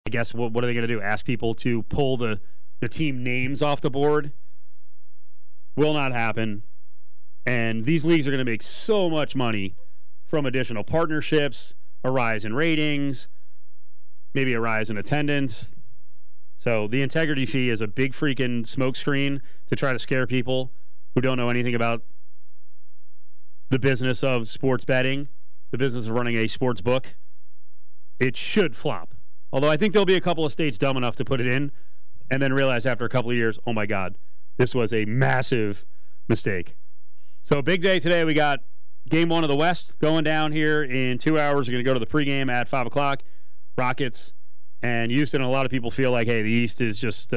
I guess what are they going to do? Ask people to pull the team names off the board? Will not happen. And these leagues are going to make so much money from additional partnerships, a rise in ratings, maybe a rise in attendance. So the integrity fee is a big freaking smokescreen to try to scare people who don't know anything about the business of sports betting, the business of running a sports book. It should flop. Although I think there'll be a couple of states dumb enough to put it in and then realize after a couple of years, oh my God, this was a massive mistake. So big day today. We got Game 1 of the West going down here in 2 hours. We're going to go to the pregame at 5 o'clock. Rockets and Houston. And a lot of people feel like, hey, the East is just,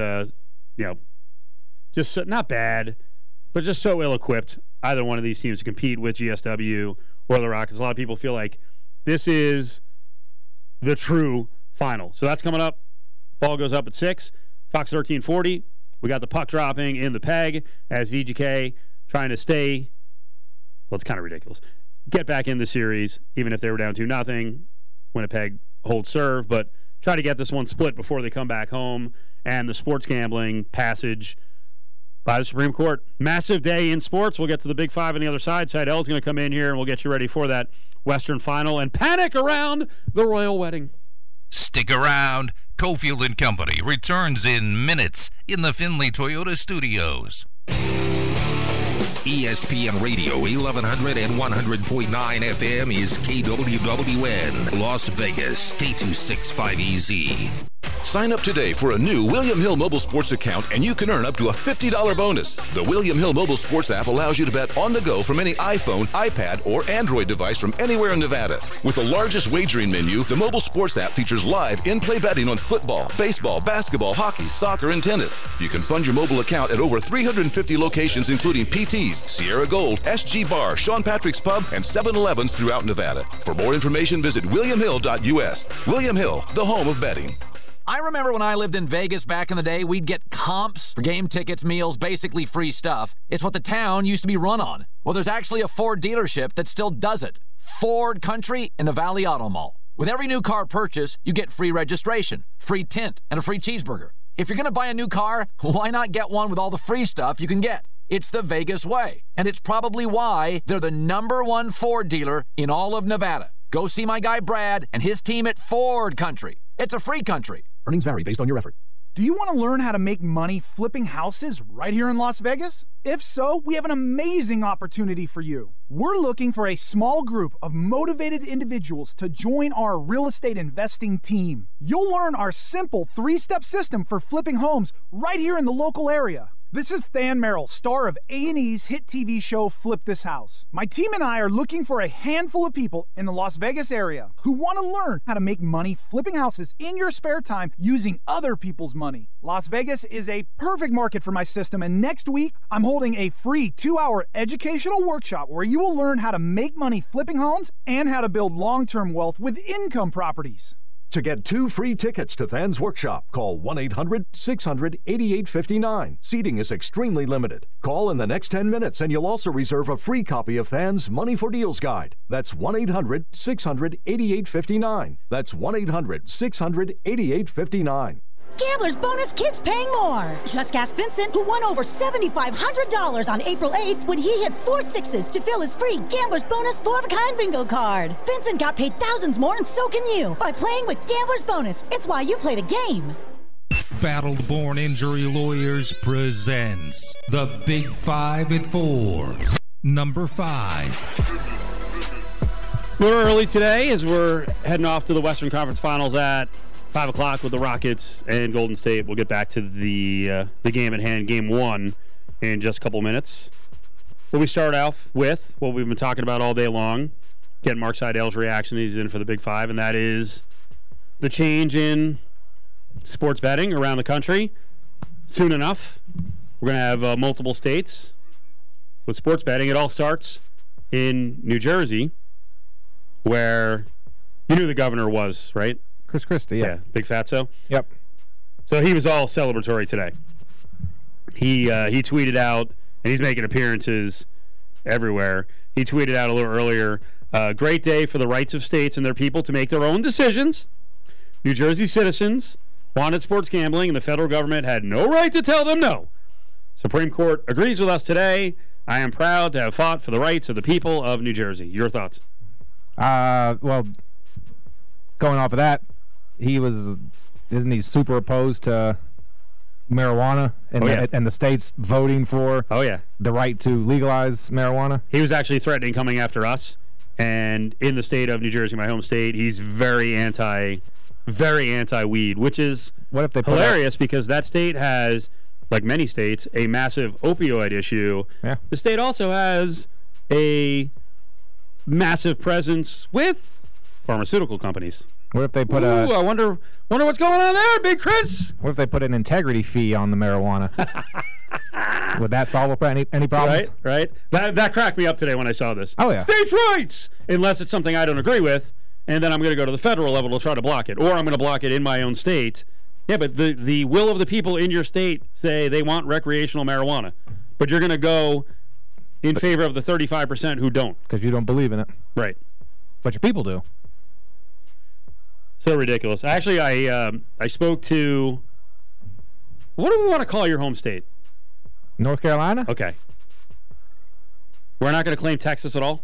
just not bad, but just so ill-equipped, either one of these teams to compete with GSW or the Rockets. A lot of people feel like this is the true final. So that's coming up. Ball goes up at 6. Fox 1340. We got the puck dropping in the peg as VGK trying to stay. Well, it's kind of ridiculous. Get back in the series, even if they were down 2-0. Winnipeg holds serve, but try to get this one split before they come back home. And the sports gambling passage by the Supreme Court. Massive day in sports. We'll get to the Big Five on the other side. Seidel's going to come in here, and we'll get you ready for that Western Final and panic around the royal wedding. Stick around. Cofield and Company returns in minutes in the Findlay Toyota Studios. ESPN Radio 1100 and 100.9 FM is KWWN, Las Vegas, K265EZ. Sign up today for a new William Hill Mobile Sports account and you can earn up to a $50 bonus. The William Hill Mobile Sports app allows you to bet on the go from any iPhone, iPad, or Android device from anywhere in Nevada. With the largest wagering menu, the mobile sports app features live in-play betting on football, baseball, basketball, hockey, soccer, and tennis. You can fund your mobile account at over 350 locations including PT's, Sierra Gold, SG Bar, Sean Patrick's Pub, and 7-Elevens throughout Nevada. For more information, visit williamhill.us. William Hill, the home of betting. I remember when I lived in Vegas back in the day, we'd get comps for game tickets, meals, basically free stuff. It's what the town used to be run on. Well, there's actually a Ford dealership that still does it. Ford Country in the Valley Auto Mall. With every new car purchase, you get free registration, free tint, and a free cheeseburger. If you're going to buy a new car, why not get one with all the free stuff you can get? It's the Vegas way, and it's probably why they're the #1 Ford dealer in all of Nevada. Go see my guy Brad and his team at Ford Country. It's a free country. Earnings vary based on your effort. Do you want to learn how to make money flipping houses right here in Las Vegas? If so, we have an amazing opportunity for you. We're looking for a small group of motivated individuals to join our real estate investing team. You'll learn our simple 3-step system for flipping homes right here in the local area. This is Than Merrill, star of A&E's hit TV show Flip This House. My team and I are looking for a handful of people in the Las Vegas area who want to learn how to make money flipping houses in your spare time using other people's money. Las Vegas is a perfect market for my system, and next week I'm holding a free 2-hour educational workshop where you will learn how to make money flipping homes and how to build long-term wealth with income properties. To get 2 free tickets to Than's workshop, call 1-800-600-8859. Seating is extremely limited. Call in the next 10 minutes and you'll also reserve a free copy of Than's Money for Deals Guide. That's 1-800-600-8859. That's 1-800-600-8859. Gambler's Bonus keeps paying more. Just ask Vincent, who won over $7,500 on April 8th when he hit 4 sixes to fill his free Gambler's Bonus 4-of-a-kind bingo card. Vincent got paid thousands more, and so can you by playing with Gambler's Bonus. It's why you play the game. Battled Born Injury Lawyers presents the Big Five at 4. Number 5. We're early today as we're heading off to the Western Conference Finals at 5 o'clock with the Rockets and Golden State. We'll get back to the game at hand, Game 1, in just a couple minutes. But we start off with what we've been talking about all day long, getting Mark Seidel's reaction. He's in for the Big Five, and that is the change in sports betting around the country. Soon enough, we're going to have multiple states with sports betting. It all starts in New Jersey, where you knew the governor was, right? Chris Christie, yeah. Big Fatso. Yep. So he was all celebratory today. He tweeted out, and he's making appearances everywhere. He tweeted out a little earlier, great day for the rights of states and their people to make their own decisions. New Jersey citizens wanted sports gambling, and the federal government had no right to tell them no. Supreme Court agrees with us today. I am proud to have fought for the rights of the people of New Jersey. Your thoughts? Well, going off of that, isn't he super opposed to marijuana and the states voting for the right to legalize marijuana? He was actually threatening coming after us. And in the state of New Jersey, my home state, he's very anti-weed, which is hilarious because that state has, like many states, a massive opioid issue. Yeah. The state also has a massive presence with pharmaceutical companies. What if they put I wonder what's going on there, Big Chris. What if they put an integrity fee on the marijuana? Would that solve any problems? Right. That cracked me up today when I saw this. Oh, yeah. States' rights! Unless it's something I don't agree with, and then I'm going to go to the federal level to try to block it. Or I'm going to block it in my own state. Yeah, but the will of the people in your state say they want recreational marijuana. But you're going to go in favor of the 35% who don't. Because you don't believe in it. Right. But your people do. So ridiculous. Actually, I spoke to... What do we want to call your home state? North Carolina? Okay. We're not going to claim Texas at all?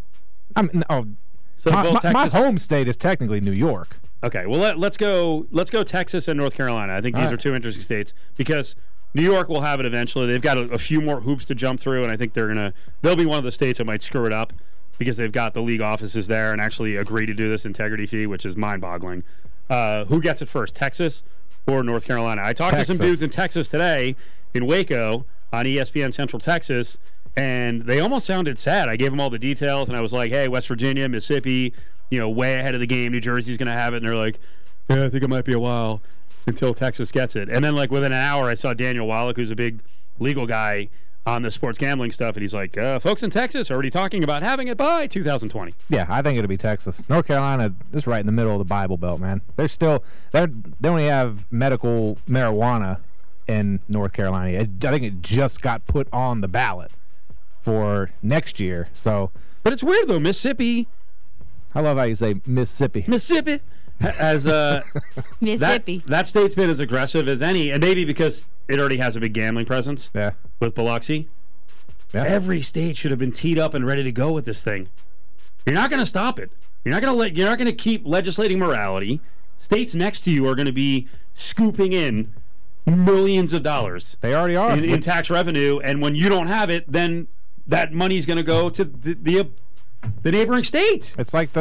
So my home state is technically New York. Okay, well let's go Texas and North Carolina. I think these are two interesting states because New York will have it eventually. They've got a few more hoops to jump through, and I think they'll be one of the states that might screw it up because they've got the league offices there and actually agree to do this integrity fee, which is mind-boggling. Who gets it first, Texas or North Carolina? I talked to some dudes in Texas today in Waco on ESPN Central Texas, and they almost sounded sad. I gave them all the details, and I was like, hey, West Virginia, Mississippi, way ahead of the game. New Jersey's going to have it. And they're like, yeah, I think it might be a while until Texas gets it. And then, within an hour, I saw Daniel Wallach, who's a big legal guy on the sports gambling stuff, and he's like, folks in Texas are already talking about having it by 2020. Yeah, I think it'll be Texas. North Carolina is right in the middle of the Bible Belt, man. They only have medical marijuana in North Carolina. I think it just got put on the ballot for next year. But it's weird, though. Mississippi... I love how you say Mississippi. Mississippi. As Mississippi. That state's been as aggressive as any, and maybe because it already has a big gambling presence. Yeah. With Biloxi. Yeah. Every state should have been teed up and ready to go with this thing. You're not going to stop it. You're not going to keep legislating morality. States next to you are going to be scooping in millions of dollars. They already are in tax revenue, and when you don't have it, then that money's going to go to the neighboring state. It's like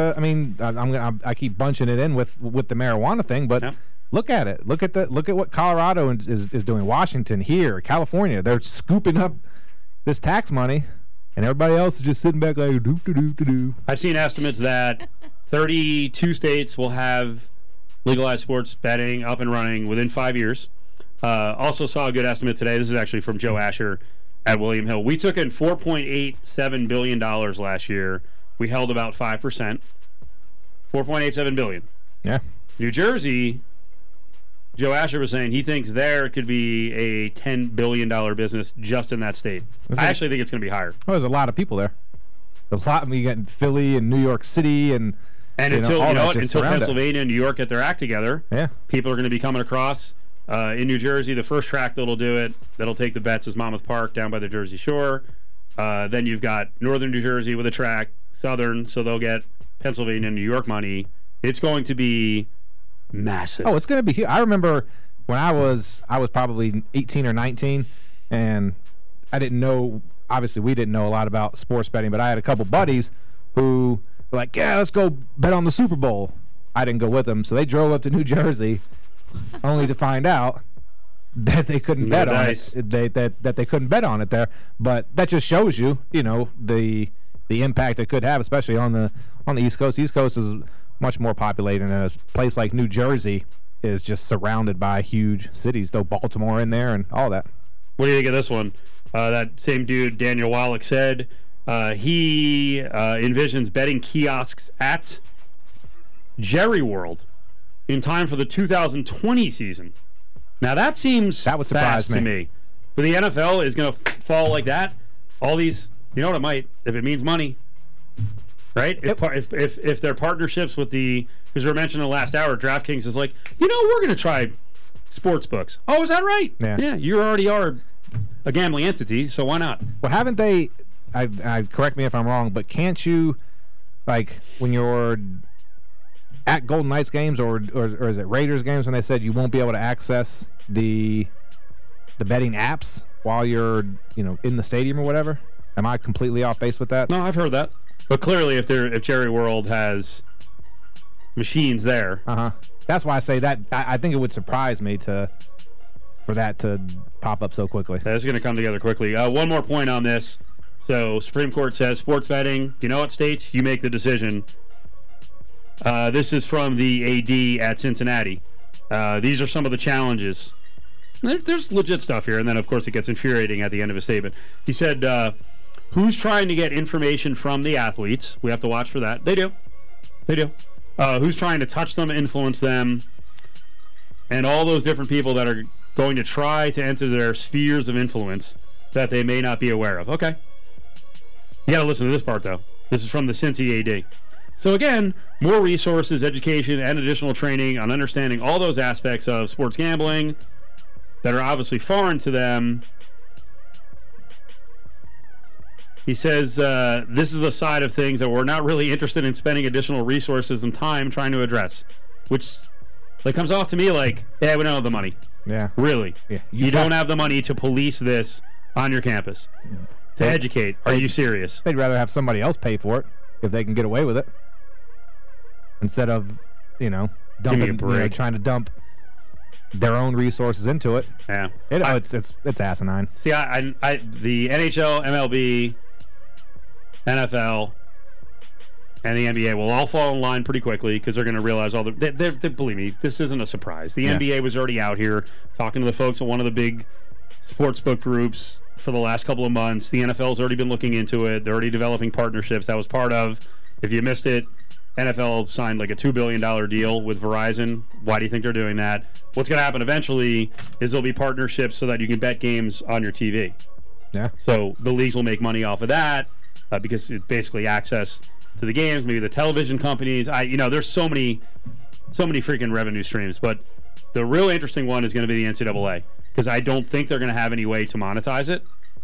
I keep bunching it in with the marijuana thing, but look at it. Look at what Colorado is doing. Washington, here, California, they're scooping up this tax money, and everybody else is just sitting back like do. I've seen estimates that 32 states will have legalized sports betting up and running within 5 years. Also saw a good estimate today. This is actually from Joe Asher at William Hill. We took in $4.87 billion last year. We held about 5%. $4.87 billion. Yeah. New Jersey, Joe Asher was saying he thinks there could be a $10 billion business just in that state. I actually think it's going to be higher. Well, there's a lot of people there. There's a lot. You got Philly and New York City and until Pennsylvania and New York get their act together, people are going to be coming across. In New Jersey, the first track that'll do it, that'll take the bets, is Monmouth Park down by the Jersey Shore. Then you've got Northern New Jersey with a track, Southern, so they'll get Pennsylvania and New York money. It's going to be massive. Oh, it's going to be huge. I remember when I was probably 18 or 19, and I didn't know, obviously we didn't know a lot about sports betting, but I had a couple buddies who were like, yeah, let's go bet on the Super Bowl. I didn't go with them, so they drove up to New Jersey only to find out that they couldn't bet on it. That they couldn't bet on it there. But that just shows you, the impact it could have, especially on the East Coast. East Coast is much more populated, and a place like New Jersey is just surrounded by huge cities. Though Baltimore in there and all that. What do you think of this one? That same dude, Daniel Wallach, said he envisions betting kiosks at Jerry World in time for the 2020 season. Now that would surprise me. But the NFL is going to fall like that. All these, you know what it might, if it means money. right? If their partnerships with because we mentioned in the last hour, DraftKings is like, we're going to try sports books. Oh, is that right? Yeah, you already are a gambling entity, so why not? Well, haven't they? I correct me if I'm wrong, but can't you, like, when you're at Golden Knights games or is it Raiders games, when they said you won't be able to access the betting apps while you're in the stadium or whatever? Am I completely off base with that? No, I've heard that. But clearly, if Jerry World has machines there, that's why I say that. I think it would surprise me for that to pop up so quickly. That's going to come together quickly. One more point on this. So, Supreme Court says sports betting. You know what states? You make the decision. This is from the AD at Cincinnati. These are some of the challenges. There's legit stuff here, and then, of course, it gets infuriating at the end of his statement. He said, who's trying to get information from the athletes? We have to watch for that. They do. Who's trying to touch them, influence them, and all those different people that are going to try to enter their spheres of influence that they may not be aware of. Okay. You got to listen to this part, though. This is from the Cincy AD. So, again, more resources, education, and additional training on understanding all those aspects of sports gambling that are obviously foreign to them. He says this is a side of things that we're not really interested in spending additional resources and time trying to address, which comes off to me like, we don't have the money. Yeah. Really? Yeah. You don't have the money to police this on your campus, to educate. Are you serious? They'd rather have somebody else pay for it if they can get away with it, instead of dumping, trying to dump their own resources into it. Yeah. It's asinine. See, the NHL, MLB, NFL, and the NBA will all fall in line pretty quickly because they're going to realize believe me, this isn't a surprise. The NBA was already out here talking to the folks at one of the big sportsbook groups for the last couple of months. The NFL's already been looking into it. They're already developing partnerships. That was part of, if you missed it, NFL signed like a $2 billion deal with Verizon. Why do you think they're doing that? What's going to happen eventually is there'll be partnerships so that you can bet games on your TV. Yeah. So the leagues will make money off of that because it's basically access to the games. Maybe the television companies. There's so many freaking revenue streams. But the real interesting one is going to be the NCAA, because I don't think they're going to have any way to monetize it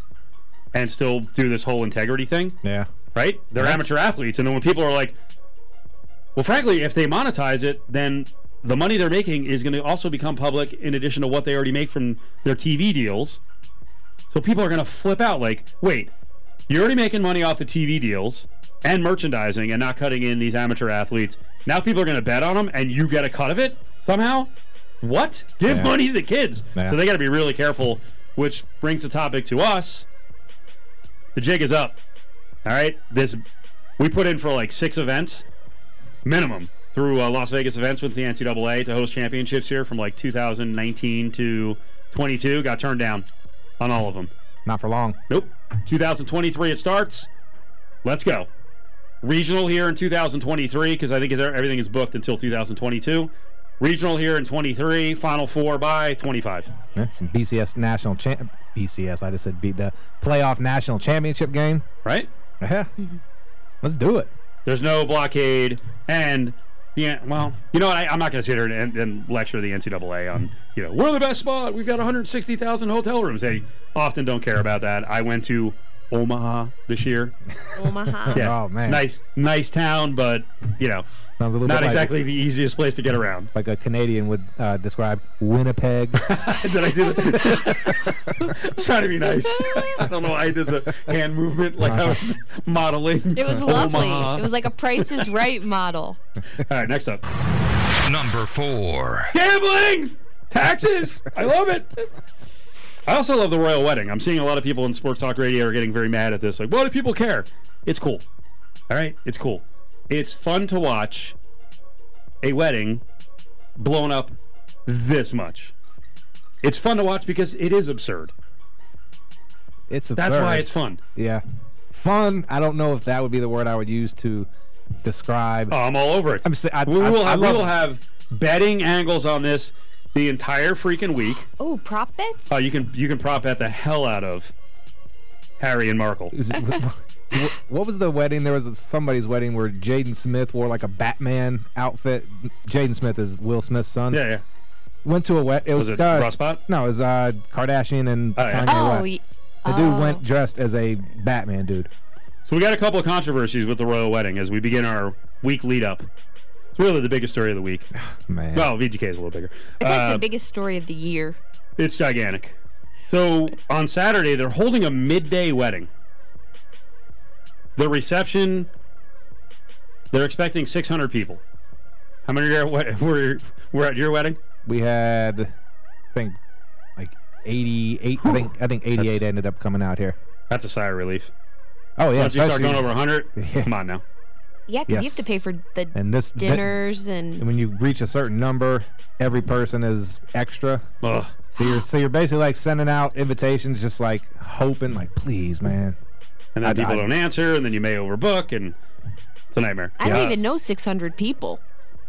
and still do this whole integrity thing. Yeah. Right? They're amateur athletes, and then when people are like, well, frankly, if they monetize it, then the money they're making is going to also become public in addition to what they already make from their TV deals. So people are going to flip out like, wait, you're already making money off the TV deals and merchandising and not cutting in these amateur athletes. Now people are going to bet on them and you get a cut of it somehow? What? Give money to the kids. Yeah. So they got to be really careful, which brings the topic to us. The jig is up. All right? We put in for like 6 events. Minimum through Las Vegas events with the NCAA to host championships here from like 2019 to 22. Got turned down on all of them. Not for long. Nope. 2023 it starts. Let's go. Regional here in 2023 because I think everything is booked until 2022. Regional here in 23. Final 4 by 25. Yeah, some BCS national BCS. I just said beat the playoff national championship game. Right? Yeah. Let's do it. There's no blockade, and you know what? I'm not going to sit here and lecture the NCAA on, we're the best spot. We've got 160,000 hotel rooms. They often don't care about that. I went to Omaha this year. Omaha. Yeah. Oh man. Nice town, but sounds a little not bit exactly the easiest place to get around. Like a Canadian would describe Winnipeg. Did I do that? Trying to be nice. I don't know why I did the hand movement like I was modeling. It was lovely. It was like a Price is Right model. All right, next up. Number 4. Gambling! Taxes! I love it. I also love the royal wedding. I'm seeing a lot of people in sports talk radio are getting very mad at this. Like, why do people care? It's cool. All right? It's cool. It's fun to watch a wedding blown up this much. It's fun to watch because it is absurd. It's absurd. That's why it's fun. Yeah. Fun, I don't know if that would be the word I would use to describe. Oh, I'm all over it. We will have betting angles on this the entire freaking week. Oh, prop bets? You can prop bet the hell out of Harry and Markle. What was the wedding? There was somebody's wedding where Jaden Smith wore like a Batman outfit. Jaden Smith is Will Smith's son. Yeah. Went to a wedding. Was it Ross Bot? No, it was Kardashian and Kanye West. The dude went dressed as a Batman dude. So we got a couple of controversies with the royal wedding as we begin our week lead up. It's really the biggest story of the week. Man. Well, VGK is a little bigger. It's like the biggest story of the year. It's gigantic. So on Saturday, they're holding a midday wedding. The reception, they're expecting 600 people. How many were at your wedding? We had, I think, like 88. I think 88 ended up coming out here. That's a sigh of relief. Oh yeah. Once you start going over 100, come on now. Yeah, because you have to pay for the dinners and when you reach a certain number, every person is extra. Ugh. So you're basically like sending out invitations, just like hoping, like, please, man. And then people don't answer, and then you may overbook, and it's a nightmare. I don't even know 600 people.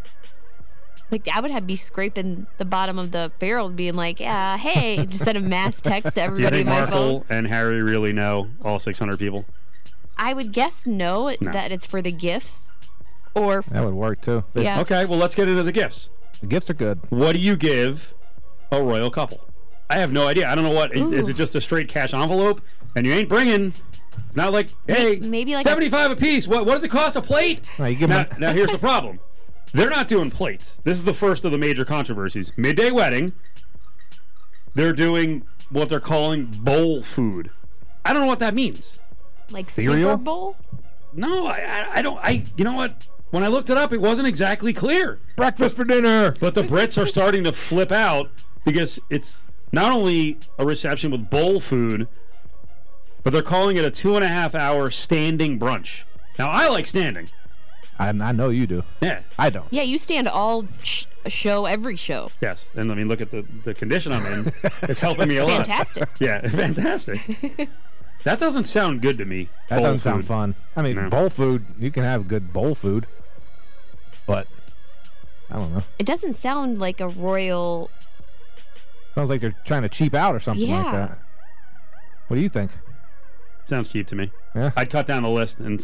Like, I would be scraping the bottom of the barrel being like, hey, just send a mass text to everybody Do you think in my Markle phone. and Harry really know all 600 people? I would guess no, that it's for the gifts. Or that would work, too. Yeah. Okay, well, let's get into the gifts. The gifts are good. What do you give a royal couple? I have no idea. I don't know what. Is it just a straight cash envelope? And you ain't bringing... It's not like, hey, maybe like 75 a piece. What does it cost a plate? No, you give now, here's the problem. They're not doing plates. This is the first of the major controversies. Midday wedding, they're doing what they're calling bowl food. I don't know what that means. Like cereal? Super Bowl? No, I don't. You know what? When I looked it up, it wasn't exactly clear. Breakfast for dinner. But the Brits are starting to flip out because it's not only a reception with bowl food, but they're calling it a 2.5-hour standing brunch. Now, I like standing. I know you do. Yeah. I don't. Yeah, you stand all show, every show. Yes. And I mean, look at the condition I'm in. It's helping me a lot. Fantastic. Yeah, fantastic. That doesn't sound good to me. That doesn't sound fun. I mean, bowl food, you can have good bowl food, but I don't know. It doesn't sound like a royal... Sounds like they're trying to cheap out or something like that. What do you think? Sounds cheap to me. Yeah. I'd cut down the list and,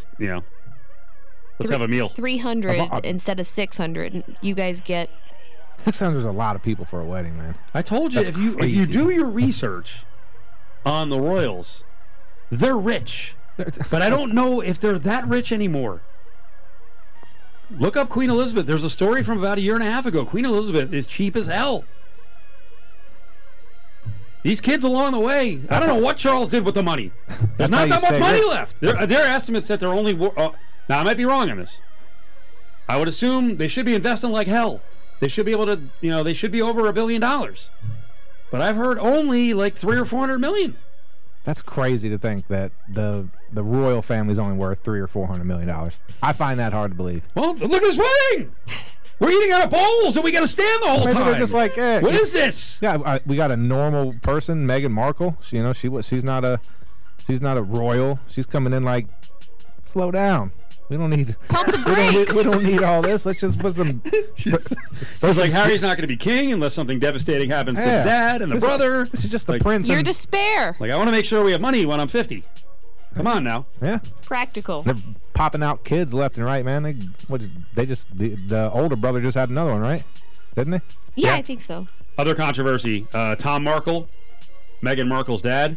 let's have a meal. 300 instead of 600. And you guys get... 600 is a lot of people for a wedding, man. I told you, if you do your research on the royals, they're rich. But I don't know if they're that rich anymore. Look up Queen Elizabeth. There's a story from about 1.5 years ago. Queen Elizabeth is cheap as hell. These kids along the way, I don't know what Charles did with the money. There's not that much money left. Their estimates that they're only... now, I might be wrong on this. I would assume they should be investing like hell. They should be able to, they should be over $1 billion. But I've heard only like $300 or $400 million. That's crazy to think that the royal family's only worth $300 or $400 million. I find that hard to believe. Well, look at this wedding. We're eating out of bowls and we got to stand the whole Maybe time. they're just like, what is this? Yeah, we got a normal person, Meghan Markle. She's not a royal. She's coming in like, slow down. We don't need. We don't need all this. Let's just put some. It's like Harry's not going to be king unless something devastating happens to the dad and the brother. This is just the prince. Your despair. Like, I want to make sure we have money when I'm 50. Come on now. Yeah. Practical. They're popping out kids left and right, man. The older brother just had another one, right? Didn't they? Yeah, I think so. Other controversy. Tom Markle, Meghan Markle's dad.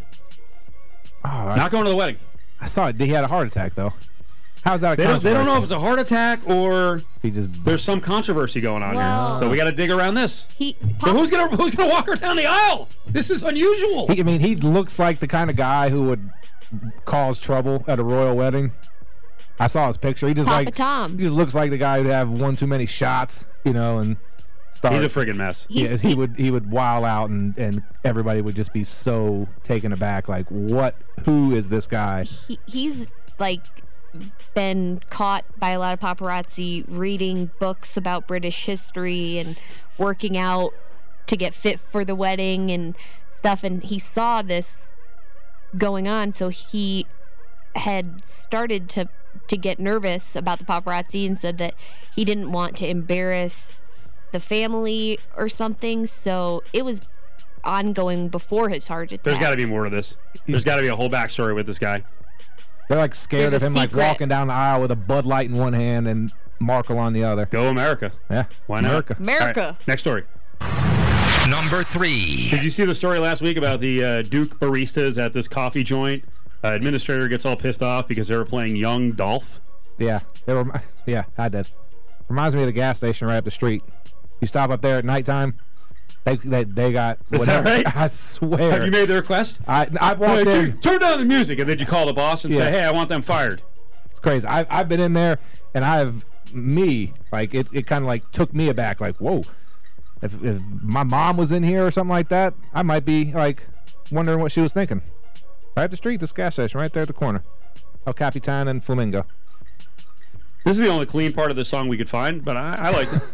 Not going to the wedding. I saw it. He had a heart attack, though. How's that a controversy? They don't know if it's a heart attack or there's some controversy going on here. So we got to dig around this. So who's gonna walk her down the aisle? This is unusual. He looks like the kind of guy who would cause trouble at a royal wedding. I saw his picture. He just Tom. He just looks like the guy who'd have one too many shots, and start. He's a friggin' mess. Yes, he would wild out, and everybody would just be so taken aback. Like, who is this guy? He's like been caught by a lot of paparazzi reading books about British history and working out to get fit for the wedding and stuff, and he saw this going on, so he had started to get nervous about the paparazzi and said that he didn't want to embarrass the family or something, so it was ongoing before his heart attack. There's got to be more to this. There's got to be a whole backstory with this guy. They're like scared There's of a him, like secret. walking down the aisle with a Bud Light in one hand and Markle on the other. Go America. Yeah, Why not? America. America. All right, next story. Number 3. Did you see the story last week about the Duke baristas at this coffee joint? Administrator gets all pissed off because they were playing Young Dolph. Yeah, I did. Reminds me of the gas station right up the street. You stop up there at nighttime, they got. Is that right? I swear. Have you made the request? I've walked in. Turn down the music, and then you call the boss and say, "Hey, I want them fired." It's crazy. I've been in there, and it kind of like took me aback. Like, whoa, if my mom was in here or something like that, I might be like wondering what she was thinking. Right up the street, this gas station, right there at the corner. El Capitan and Flamingo. This is the only clean part of the song we could find, but I liked it.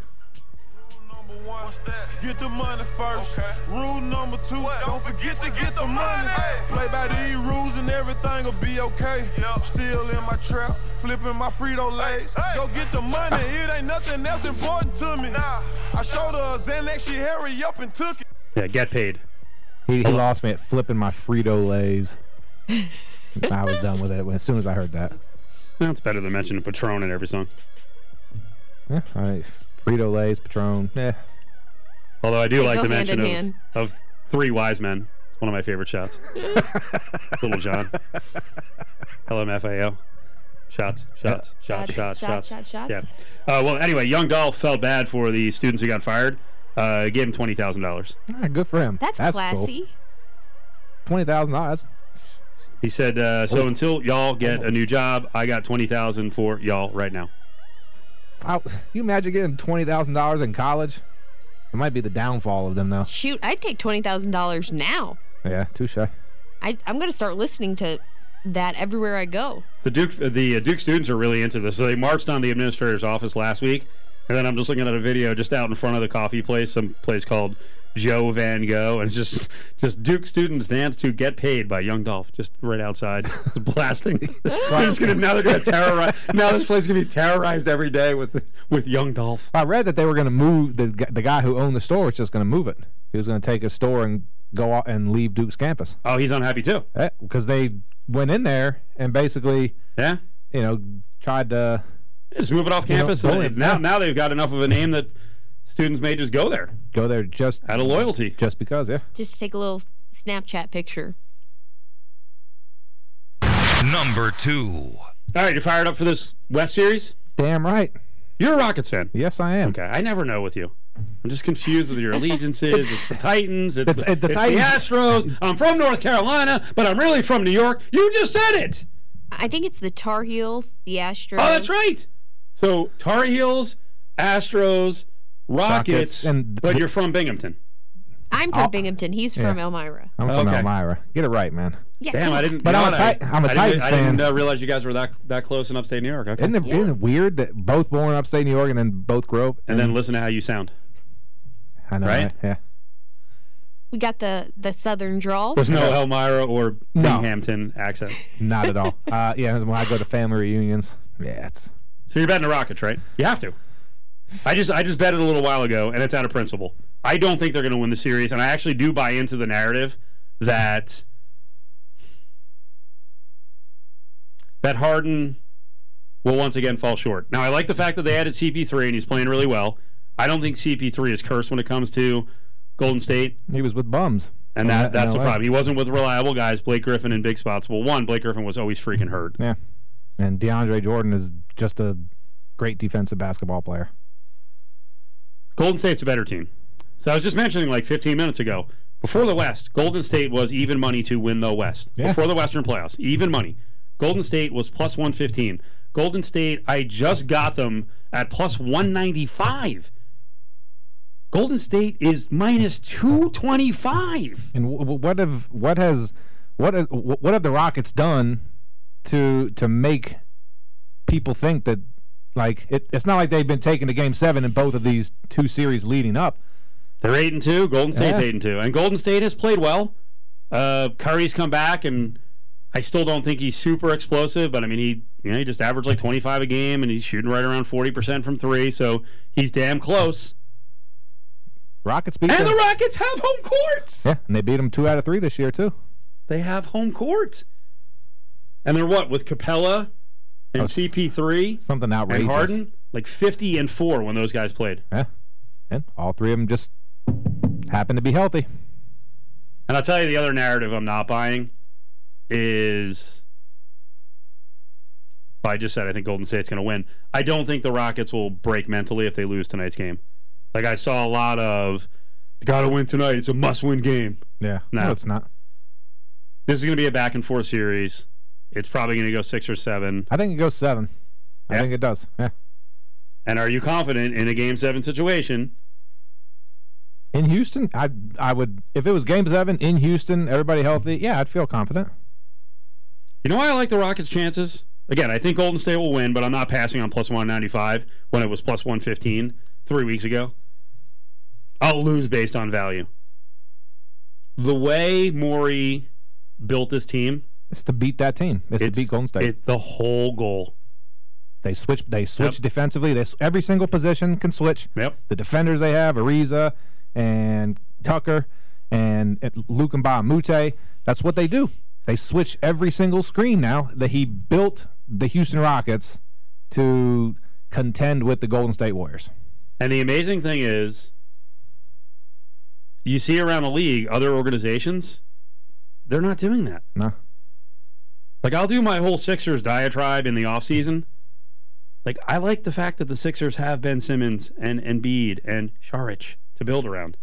Get the money first. Rule number 2, don't forget to get the money. Play by these rules and everything will be okay. Still in my trap, flipping my Frito-Lays. Go get the money, it ain't nothing else important to me. I showed her a Xanax, she hurry up and took it. Yeah, get paid. He lost me at flipping my Frito-Lays. I was done with it as soon as I heard that. That's better than mentioning Patron in every song. Yeah, all right. Frito-Lays, Patron. Yeah. Although I do They like go the hand in mention hand. of 3 wise men. It's one of my favorite shots. Little John. LMFAO. Shots. Yeah. Well, anyway, Young Dolph felt bad for the students who got fired. Gave him $20,000. Ah, good for him. That's classy. Cool. $20,000. He said, so until y'all get a new job, I got $20,000 for y'all right now. You imagine getting $20,000 in college? It might be the downfall of them, though. Shoot, I'd take $20,000 now. Yeah, touche. I'm going to start listening to that everywhere I go. The Duke students are really into this. So they marched on the administrator's office last week, and then I'm just looking at a video just out in front of the coffee place, some place called Joe Van Gogh, and it's just Duke students dance to Get Paid by Young Dolph, just right outside, blasting. Now they're going to terrorize. Now this place is going to be terrorized every day with Young Dolph. I read that they were going to move the guy who owned the store was just going to move it. He was going to take his store and go out and leave Duke's campus. Oh, he's unhappy too. Because they went in there and basically, tried to just move it off campus. Now they've got enough of a name that students may just go there. Go there just out of loyalty. Just because, yeah. Just take a little Snapchat picture. Number 2. All right, you fired up for this West Series? Damn right. You're a Rockets fan. Yes, I am. Okay, I never know with you. I'm just confused with your allegiances. It's the Titans. It's the Titans. Astros. I'm from North Carolina, but I'm really from New York. You just said it. I think it's the Tar Heels, the Astros. Oh, that's right. So Tar Heels, Astros, Rockets, but you're from Binghamton. I'm from Binghamton. He's from Elmira. I'm from Elmira. Get it right, man. Yeah, damn, I didn't. But I'm a Titans fan. I didn't realize you guys were that close in upstate New York. Okay. Isn't it weird that both born in upstate New York and then both grew up? And then listen to how you sound. I know, right? Yeah. We got the southern drawl. There's no Elmira or Binghamton accent. Not at all. When I go to family reunions, it's. So you're betting the Rockets, right? You have to. I just bet it a little while ago, and it's out of principle. I don't think they're going to win the series, and I actually do buy into the narrative that Harden will once again fall short. Now, I like the fact that they added CP3, and he's playing really well. I don't think CP3 is cursed when it comes to Golden State. He was with bums. And that's the problem. He wasn't with reliable guys, Blake Griffin in big spots. Well, Blake Griffin was always freaking hurt. Yeah. And DeAndre Jordan is just a great defensive basketball player. Golden State's a better team. So I was just mentioning like 15 minutes ago, before the West, Golden State was even money to win the West. Yeah. Before the Western playoffs, even money. Golden State was plus 115. Golden State, I just got them at plus 195. Golden State is minus 225. And what have the Rockets done to make people think that, like, it's not like they've been taken to Game 7 in both of these two series leading up. They're 8-2. Golden State's 8-2, and Golden State has played well. Curry's come back, and I still don't think he's super explosive, but I mean he just averaged like 25 a game, and he's shooting right around 40% from three, so he's damn close. Rockets beat them. And the Rockets have home courts. Yeah, and they beat them 2 out of 3 this year too. They have home court. And they're what, with Capella and CP3? Something outrageous. And Harden? Like 50-4 when those guys played. Yeah. And all three of them just happened to be healthy. And I'll tell you the other narrative I'm not buying is, I just said I think Golden State's going to win. I don't think the Rockets will break mentally if they lose tonight's game. Like, I saw a lot of, got to win tonight. It's a must-win game. Yeah. No, it's not. This is going to be a back-and-forth series. It's probably going to go 6 or 7. I think it goes 7. I think it does. Yeah. And are you confident in a Game 7 situation? In Houston, I would, if it was Game 7 in Houston, everybody healthy, yeah, I'd feel confident. You know why I like the Rockets' chances? Again, I think Golden State will win, but I'm not passing on plus 195 when it was plus 115 3 weeks ago. I'll lose based on value. The way Morey built this team, it's to beat that team. It's to beat Golden State. The whole goal. They switch defensively. Every single position can switch. Yep. The defenders they have, Ariza and Tucker and Luke Mbah-a-Moute, that's what they do. They switch every single screen now. That he built the Houston Rockets to contend with the Golden State Warriors. And the amazing thing is, you see around the league, other organizations, they're not doing that. No. Like, I'll do my whole Sixers diatribe in the offseason. Like, I like the fact that the Sixers have Ben Simmons and Embiid and Šarić to build around.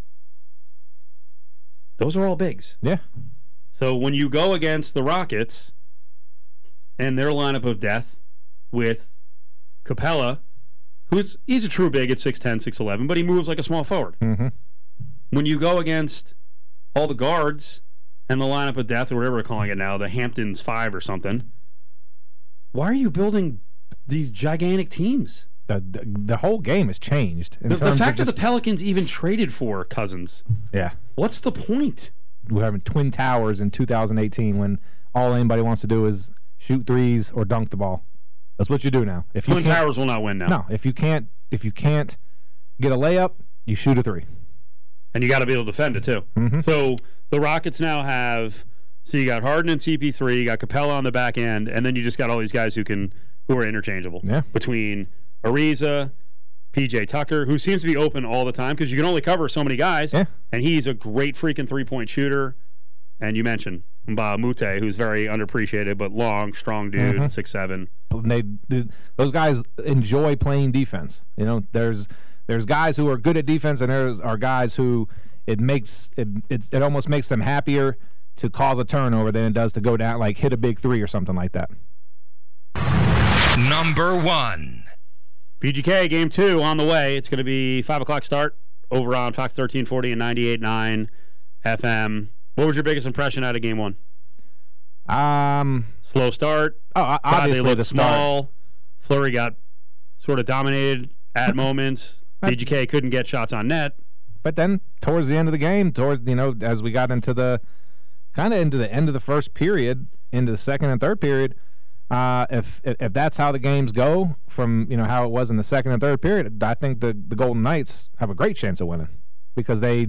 Those are all bigs. Yeah. So when you go against the Rockets and their lineup of death with Capella, he's a true big at 6'10", 6'11", but he moves like a small forward. Mm-hmm. When you go against all the guards and the lineup of death, or whatever we're calling it now, the Hamptons 5 or something, why are you building these gigantic teams? The whole game has changed. The fact that the Pelicans even traded for Cousins. Yeah. What's the point? We're having Twin Towers in 2018 when all anybody wants to do is shoot threes or dunk the ball. That's what you do now. Twin Towers will not win now. No, if you can't get a layup, you shoot a three. And you got to be able to defend it too. Mm-hmm. So the Rockets now have, so you got Harden and CP3, you got Capella on the back end, and then you just got all these guys who are interchangeable. Yeah. Between Ariza, PJ Tucker, who seems to be open all the time because you can only cover so many guys. Yeah. And he's a great freaking three-point shooter. And you mentioned Mbah-a-Moute, who's very underappreciated, but long, strong dude, 6'7". Those guys enjoy playing defense. You know, there's guys who are good at defense, and there are guys who it almost makes them happier to cause a turnover than it does to go down, like hit a big three or something like that. Number 1. PGK Game 2 on the way. It's going to be 5 o'clock start over on Fox 1340 and 98.9 FM. What was your biggest impression out of Game 1? Slow start. Oh, obviously the small. start. Fleury got sort of dominated at moments. PGK couldn't get shots on net. But then towards the end of the game, as we got into the end of the first period, into the second and third period, if that's how the games go from how it was in the second and third period, I think the Golden Knights have a great chance of winning because they're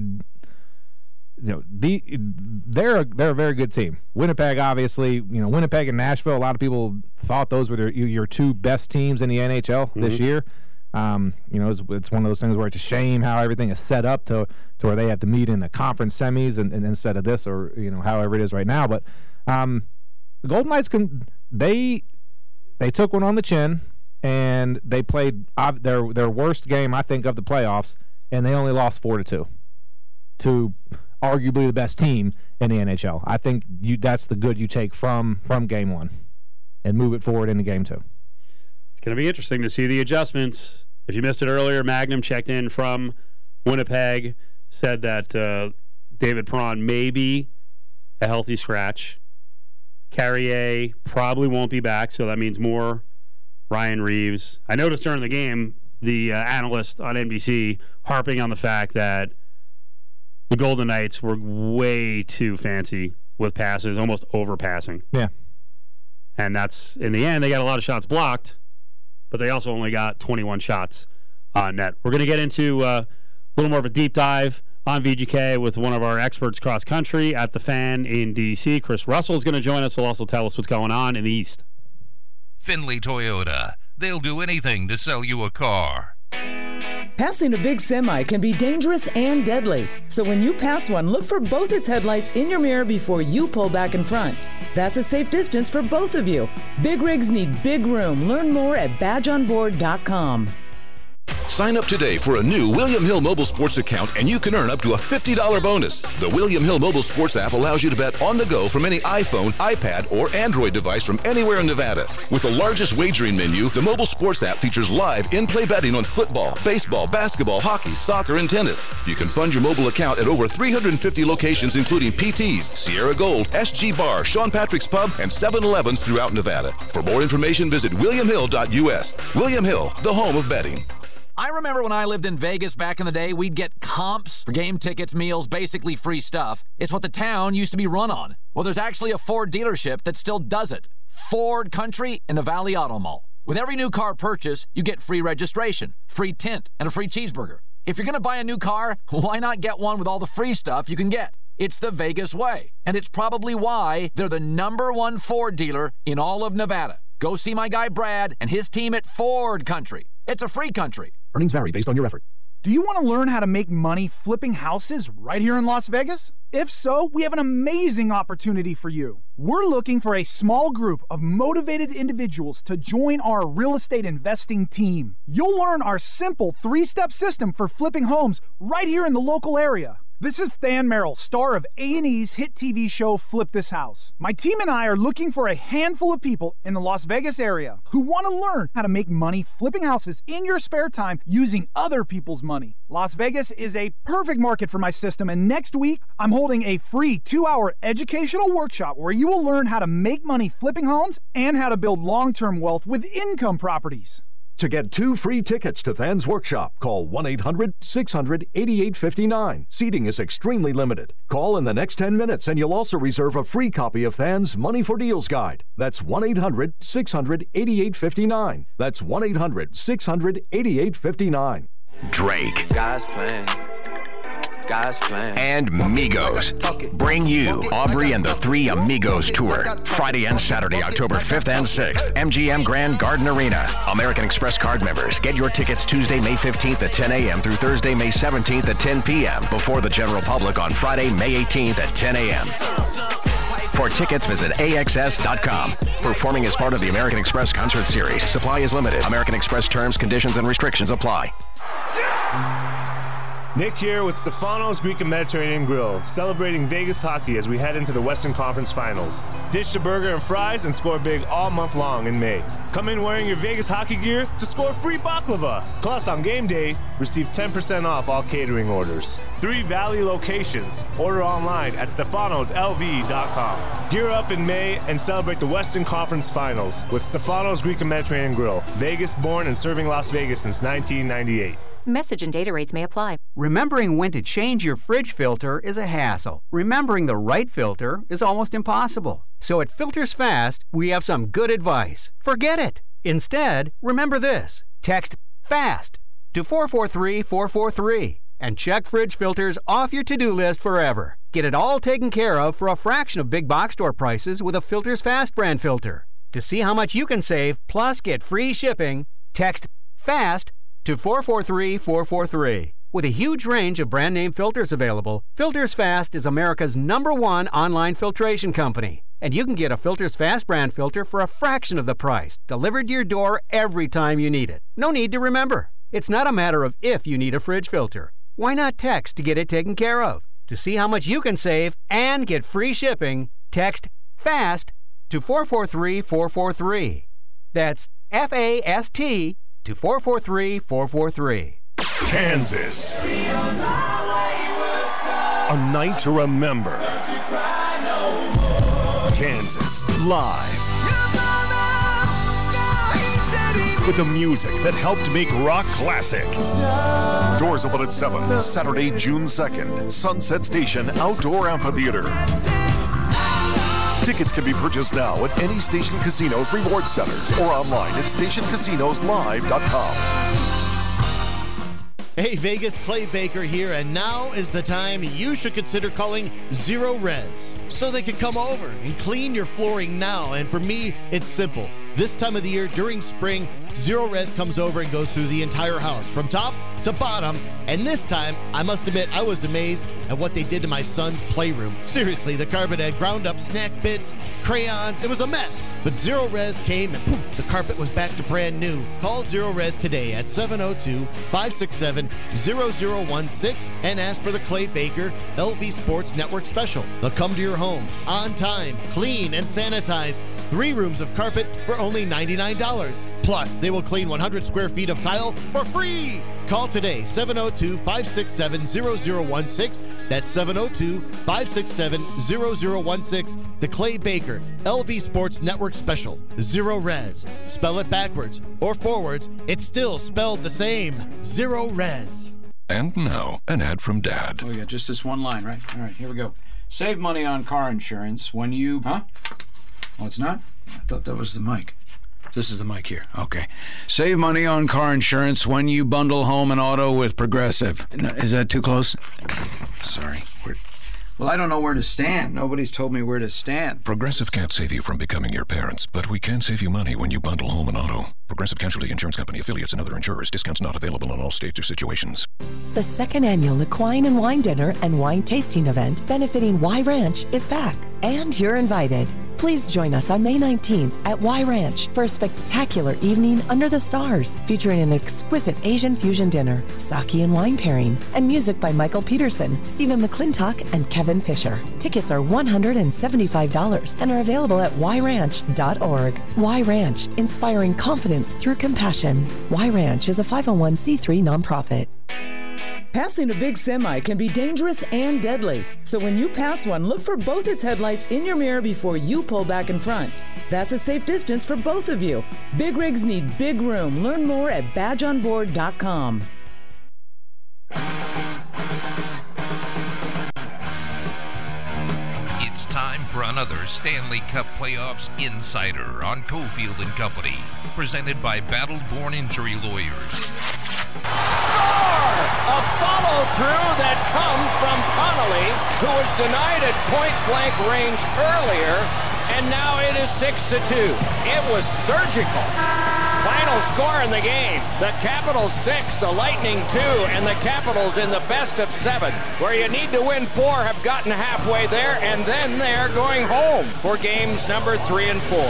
a very good team. Winnipeg, obviously, Winnipeg and Nashville. A lot of people thought those were your two best teams in the NHL this year. It's one of those things where it's a shame how everything is set up to where they have to meet in the conference semis and instead of this or however it is right now. But the Golden Knights they took one on the chin and they played their worst game I think of the playoffs, and they only lost 4-2 to arguably the best team in the NHL. I think that's the good you take from Game 1 and move it forward into Game 2. It's going to be interesting to see the adjustments. If you missed it earlier, Magnum checked in from Winnipeg, said that David Perron may be a healthy scratch. Carrier probably won't be back, so that means more Ryan Reeves. I noticed during the game, the analyst on NBC harping on the fact that the Golden Knights were way too fancy with passes, almost overpassing. Yeah. And that's, in the end, they got a lot of shots blocked, but they also only got 21 shots on net. We're going to get into a little more of a deep dive on VGK with one of our experts cross country at the Fan in D.C. Chris Russell is going to join us. He'll also tell us what's going on in the East. Findlay Toyota. They'll do anything to sell you a car. Passing a big semi can be dangerous and deadly. So when you pass one, look for both its headlights in your mirror before you pull back in front. That's a safe distance for both of you. Big rigs need big room. Learn more at badgeonboard.com. Sign up today for a new William Hill Mobile Sports account and you can earn up to a $50 bonus. The William Hill Mobile Sports app allows you to bet on the go from any iPhone, iPad, or Android device from anywhere in Nevada. With the largest wagering menu, the mobile sports app features live in-play betting on football, baseball, basketball, hockey, soccer, and tennis. You can fund your mobile account at over 350 locations including PT's, Sierra Gold, SG Bar, Sean Patrick's Pub, and 7-Elevens throughout Nevada. For more information, visit williamhill.us. William Hill, the home of betting. I remember when I lived in Vegas back in the day, we'd get comps for game tickets, meals, basically free stuff. It's what the town used to be run on. Well, there's actually a Ford dealership that still does it. Ford Country in the Valley Auto Mall. With every new car purchase, you get free registration, free tint, and a free cheeseburger. If you're going to buy a new car, why not get one with all the free stuff you can get? It's the Vegas way, and it's probably why they're the #1 Ford dealer in all of Nevada. Go see my guy Brad and his team at Ford Country. It's a free country. Earnings vary based on your effort. Do you want to learn how to make money flipping houses right here in Las Vegas? If so, we have an amazing opportunity for you. We're looking for a small group of motivated individuals to join our real estate investing team. You'll learn our simple 3-step system for flipping homes right here in the local area. This is Than Merrill, star of A&E's hit TV show Flip This House. My team and I are looking for a handful of people in the Las Vegas area who want to learn how to make money flipping houses in your spare time using other people's money. Las Vegas is a perfect market for my system, and next week I'm holding a free 2-hour educational workshop where you will learn how to make money flipping homes and how to build long-term wealth with income properties. To get 2 free tickets to Than's workshop, call 1-800-600-8859. Seating is extremely limited. Call in the next 10 minutes and you'll also reserve a free copy of Than's Money for Deals Guide. That's 1-800-600-8859. That's 1-800-600-8859. Drake. God's plan. God's plan. And Migos bring you Aubrey and the Three Amigos Tour. Friday and Saturday, October 5th and 6th, MGM Grand Garden Arena. American Express card members, get your tickets Tuesday, May 15th at 10 a.m. through Thursday, May 17th at 10 p.m. before the general public on Friday, May 18th at 10 a.m. For tickets, visit AXS.com. Performing as part of the American Express Concert Series. Supply is limited. American Express terms, conditions, and restrictions apply. Nick here with Stefano's Greek and Mediterranean Grill, celebrating Vegas hockey as we head into the Western Conference Finals. Dish the burger and fries and score big all month long in May. Come in wearing your Vegas hockey gear to score free baklava. Plus, on game day, receive 10% off all catering orders. 3 Valley locations. Order online at stefanoslv.com. Gear up in May and celebrate the Western Conference Finals with Stefano's Greek and Mediterranean Grill. Vegas born and serving Las Vegas since 1998. Message and data rates may apply. Remembering when to change your fridge filter is a hassle. Remembering the right filter is almost impossible. So at Filters Fast, we have some good advice. Forget it. Instead, remember this. Text FAST to 443-443 and check fridge filters off your to-do list forever. Get it all taken care of for a fraction of big box store prices with a Filters Fast brand filter. To see how much you can save plus get free shipping, text FAST to 443-443. With a huge range of brand name filters available, Filters Fast is America's #1 online filtration company. And you can get a Filters Fast brand filter for a fraction of the price, delivered to your door every time you need it. No need to remember. It's not a matter of if you need a fridge filter. Why not text to get it taken care of? To see how much you can save and get free shipping, text FAST to 443-443. That's FAST to 443-443. Kansas. A night to remember. Kansas live. With the music that helped make rock classic. Doors open at 7, Saturday, June 2nd. Sunset Station Outdoor Amphitheater. Tickets can be purchased now at any Station Casinos reward centers or online at stationcasinoslive.com. Hey Vegas, Clay Baker here, and now is the time you should consider calling Zero Res so they can come over and clean your flooring now. And for me, it's simple. This time of the year during spring, Zero Res comes over and goes through the entire house from top to bottom. And this time, I must admit, I was amazed at what they did to my son's playroom. Seriously, the carpet had ground up snack bits, crayons, it was a mess. But Zero Res came and poof, the carpet was back to brand new. Call Zero Res today at 702-567-0016 and ask for the Clay Baker LV Sports Network special. They'll come to your home on time, clean and sanitized. 3 rooms of carpet for only $99. Plus, they will clean 100 square feet of tile for free. Call today, 702-567-0016. That's 702-567-0016. The Clay Baker LV Sports Network Special. Zero Res. Spell it backwards or forwards, it's still spelled the same. Zero Res. And now, an ad from Dad. Oh, yeah, just this one line, right? All right, here we go. Save money on car insurance when you... Huh? Oh, it's not? I thought that was the mic. This is the mic here. Okay. Save money on car insurance when you bundle home and auto with Progressive. Is that too close? Sorry. Well, I don't know where to stand. Nobody's told me where to stand. Progressive can't save you from becoming your parents, but we can save you money when you bundle home and auto. Progressive Casualty Insurance Company, affiliates, and other insurers. Discounts not available in all states or situations. The second annual Equine and Wine Dinner and Wine Tasting Event benefiting Y Ranch is back, and you're invited. Please join us on May 19th at Y Ranch for a spectacular evening under the stars, featuring an exquisite Asian fusion dinner, sake and wine pairing, and music by Michael Peterson, Stephen McClintock, and Kevin Fisher. Tickets are $175 and are available at yranch.org. Y Ranch, inspiring confidence through compassion. Y Ranch is a 501c3 nonprofit. Passing a big semi can be dangerous and deadly. So when you pass one, look for both its headlights in your mirror before you pull back in front. That's a safe distance for both of you. Big rigs need big room. Learn more at badgeonboard.com. It's time for another Stanley Cup Playoffs Insider on Cofield & Company, presented by Battle-Born Injury Lawyers. Score! A follow-through that comes from Connolly, who was denied at point-blank range earlier, and now it is 6-2. It was surgical. Final score in the game, the Capitals 6, the Lightning 2, and the Capitals in the best of 7, where you need to win 4, have gotten halfway there, and then they're going home for games number 3 and 4.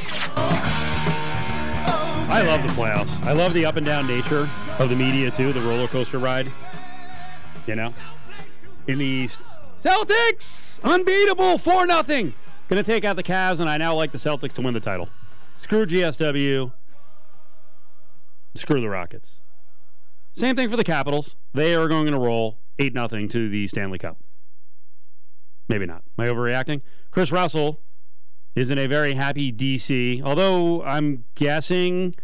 I love the playoffs. I love the up and down nature of the media, too, the roller coaster ride. You know? In the East. Celtics! Unbeatable! 4-0. Going to take out the Cavs, and I now like the Celtics to win the title. Screw GSW. Screw the Rockets. Same thing for the Capitals. They are going to roll 8-0 to the Stanley Cup. Maybe not. Am I overreacting? Chris Russell is in a very happy DC, although I'm guessing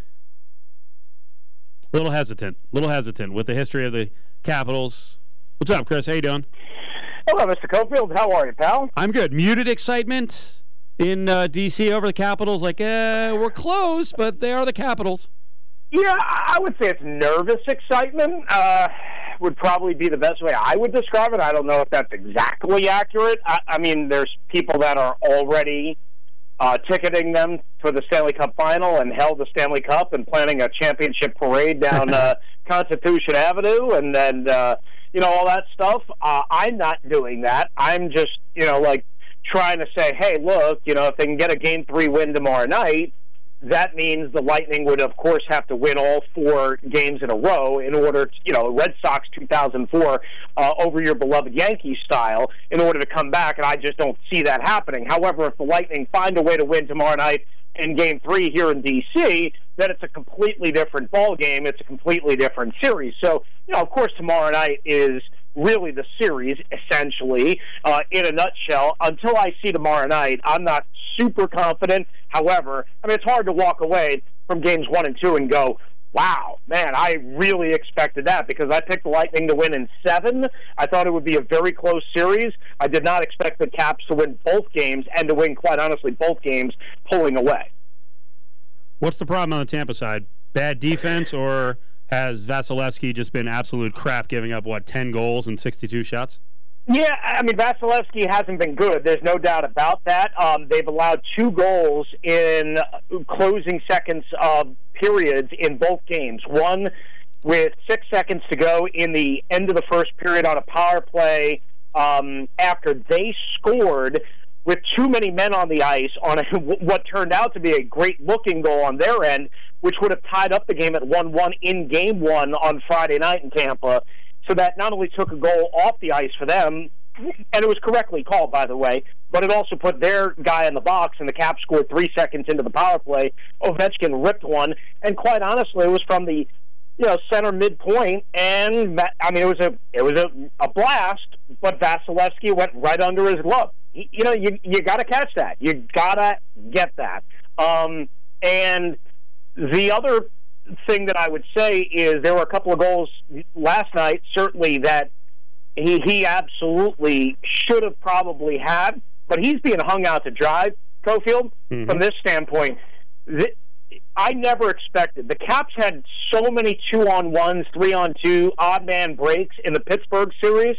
a little hesitant with the history of the Capitals. What's up, Chris? How you doing? Hello, Mr. Cofield. How are you, pal? I'm good. Muted excitement in DC over the Capitals. Like, we're close, but they are the Capitals. Yeah, I would say it's nervous excitement. Would probably be the best way I would describe it. I don't know if that's exactly accurate. I mean, there's people that are already ticketing them for the Stanley Cup final and held the Stanley Cup and planning a championship parade down Constitution Avenue and then, all that stuff. I'm not doing that. I'm just, trying to say, hey, look, if they can get a Game 3 win tomorrow night, that means the Lightning would, of course, have to win all 4 games in a row in order to, Red Sox 2004 over your beloved Yankees style in order to come back, and I just don't see that happening. However, if the Lightning find a way to win tomorrow night in Game 3 here in D.C., then it's a completely different ball game. It's a completely different series. So, of course, tomorrow night is really the series, essentially, in a nutshell. Until I see tomorrow night, I'm not super confident. However, it's hard to walk away from games 1 and 2 and go, wow, man, I really expected that because I picked the Lightning to win in 7. I thought it would be a very close series. I did not expect the Caps to win both games and to win, quite honestly, both games pulling away. What's the problem on the Tampa side? Bad defense, or Has Vasilevsky just been absolute crap, giving up, 10 goals and 62 shots? Yeah, I mean, Vasilevsky hasn't been good. There's no doubt about that. They've allowed 2 goals in closing seconds of periods in both games. One with 6 seconds to go in the end of the first period on a power play after they scored with too many men on the ice on what turned out to be a great-looking goal on their end, which would have tied up the game at 1-1 in Game 1 on Friday night in Tampa. So that not only took a goal off the ice for them, and it was correctly called, by the way, but it also put their guy in the box, and the Caps scored 3 seconds into the power play. Ovechkin ripped one, and quite honestly, it was from the center midpoint, and I mean, it was a blast, but Vasilevsky went right under his glove. You got to catch that. You got to get that. And the other thing that I would say is there were a couple of goals last night, certainly, that he absolutely should have probably had, but he's being hung out to dry, Cofield, from this standpoint. I never expected. The Caps had so many 2-on-1s, 3-on-2, odd man breaks in the Pittsburgh series,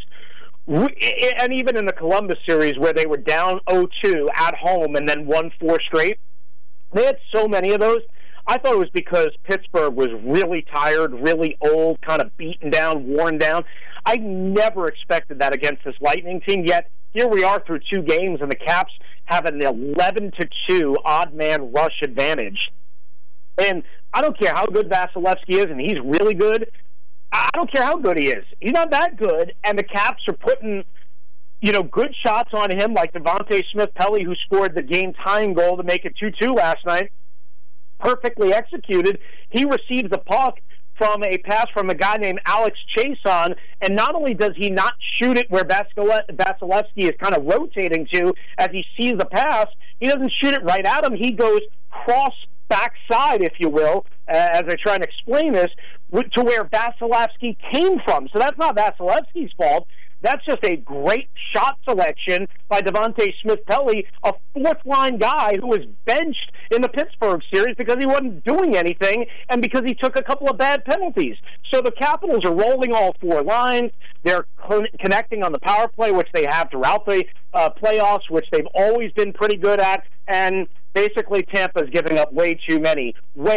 and even in the Columbus series where they were down 0-2 at home and then won 4 straight. They had so many of those. I thought it was because Pittsburgh was really tired, really old, kind of beaten down, worn down. I never expected that against this Lightning team, yet here we are through 2 games, and the Caps have an 11-2 odd man rush advantage. And I don't care how good Vasilevsky is, and he's really good. I don't care how good he is. He's not that good, and the Caps are putting, good shots on him, like Devontae Smith-Pelly, who scored the game-tying goal to make it 2-2 last night. Perfectly executed. He receives the puck from a pass from a guy named Alex Chason, and not only does he not shoot it where Vasilevsky is kind of rotating to as he sees the pass, he doesn't shoot it right at him. He goes cross backside, if you will, as I try and explain this, to where Vasilevsky came from. So that's not Vasilevsky's fault. That's just a great shot selection by Devontae Smith-Pelly, a fourth-line guy who was benched in the Pittsburgh series because he wasn't doing anything and because he took a couple of bad penalties. So the Capitals are rolling all 4 lines. They're connecting on the power play, which they have throughout the playoffs, which they've always been pretty good at, and basically Tampa's giving up way too many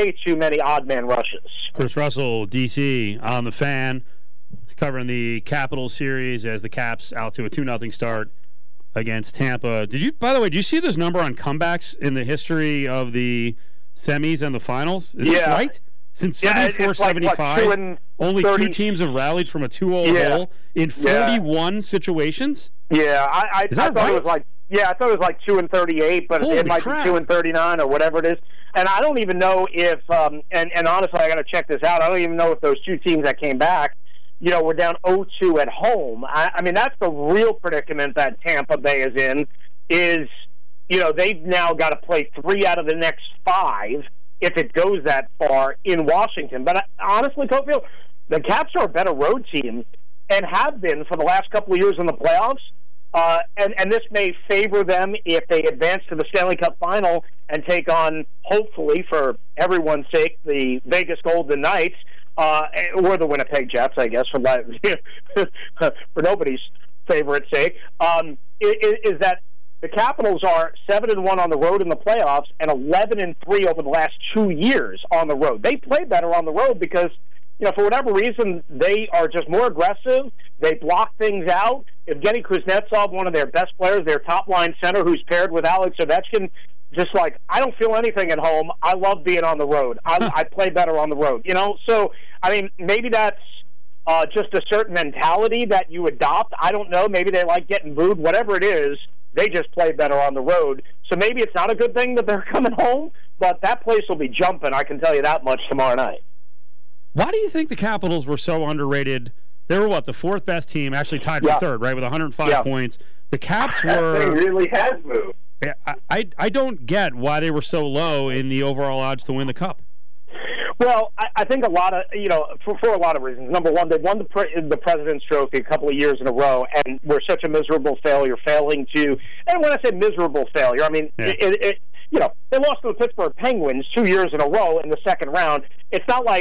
odd man rushes. Chris Russell, DC, on the Fan. He's covering the Capitals series as the Caps out to a 2-0 start against Tampa. By the way, did you see this number on comebacks in the history of the semis and the finals? Is this right? Since 74-75, only 2 teams have rallied from a 2-0 hole in 41 situations? Yeah, I thought it was like I thought it was like 2-38, but it might be 2-39 or whatever it is. And I don't even know if and honestly, I got to check this out. I don't even know if those 2 teams that came back, we're down 0-2 at home. I mean, that's the real predicament that Tampa Bay is in, is, they've now got to play 3 out of the next 5 if it goes that far in Washington. But honestly, Cofield, the Caps are a better road team and have been for the last couple of years in the playoffs. And this may favor them if they advance to the Stanley Cup Final and take on, hopefully, for everyone's sake, the Vegas Golden Knights, or the Winnipeg Jets, I guess, for nobody's favorite sake, is that the Capitals are 7-1 on the road in the playoffs and 11-3 over the last 2 years on the road. They play better on the road because, for whatever reason, they are just more aggressive. They block things out. Evgeny Kuznetsov, one of their best players, their top-line center, who's paired with Alex Ovechkin, just like, I don't feel anything at home. I love being on the road. I play better on the road. So, I mean, maybe that's just a certain mentality that you adopt. I don't know. Maybe they like getting booed. Whatever it is, they just play better on the road. So maybe it's not a good thing that they're coming home, but that place will be jumping, I can tell you that much, tomorrow night. Why do you think the Capitals were so underrated? They were, the 4th best team, actually tied for 3rd, right, with 105 points. The Caps were... That thing really has moved. I don't get why they were so low in the overall odds to win the Cup. Well, I think a lot of, for a lot of reasons. Number one, they won the President's Trophy a couple of years in a row, and were such a miserable failure, failing to, and when I say miserable failure, I mean, they lost to the Pittsburgh Penguins 2 years in a row in the second round. It's not like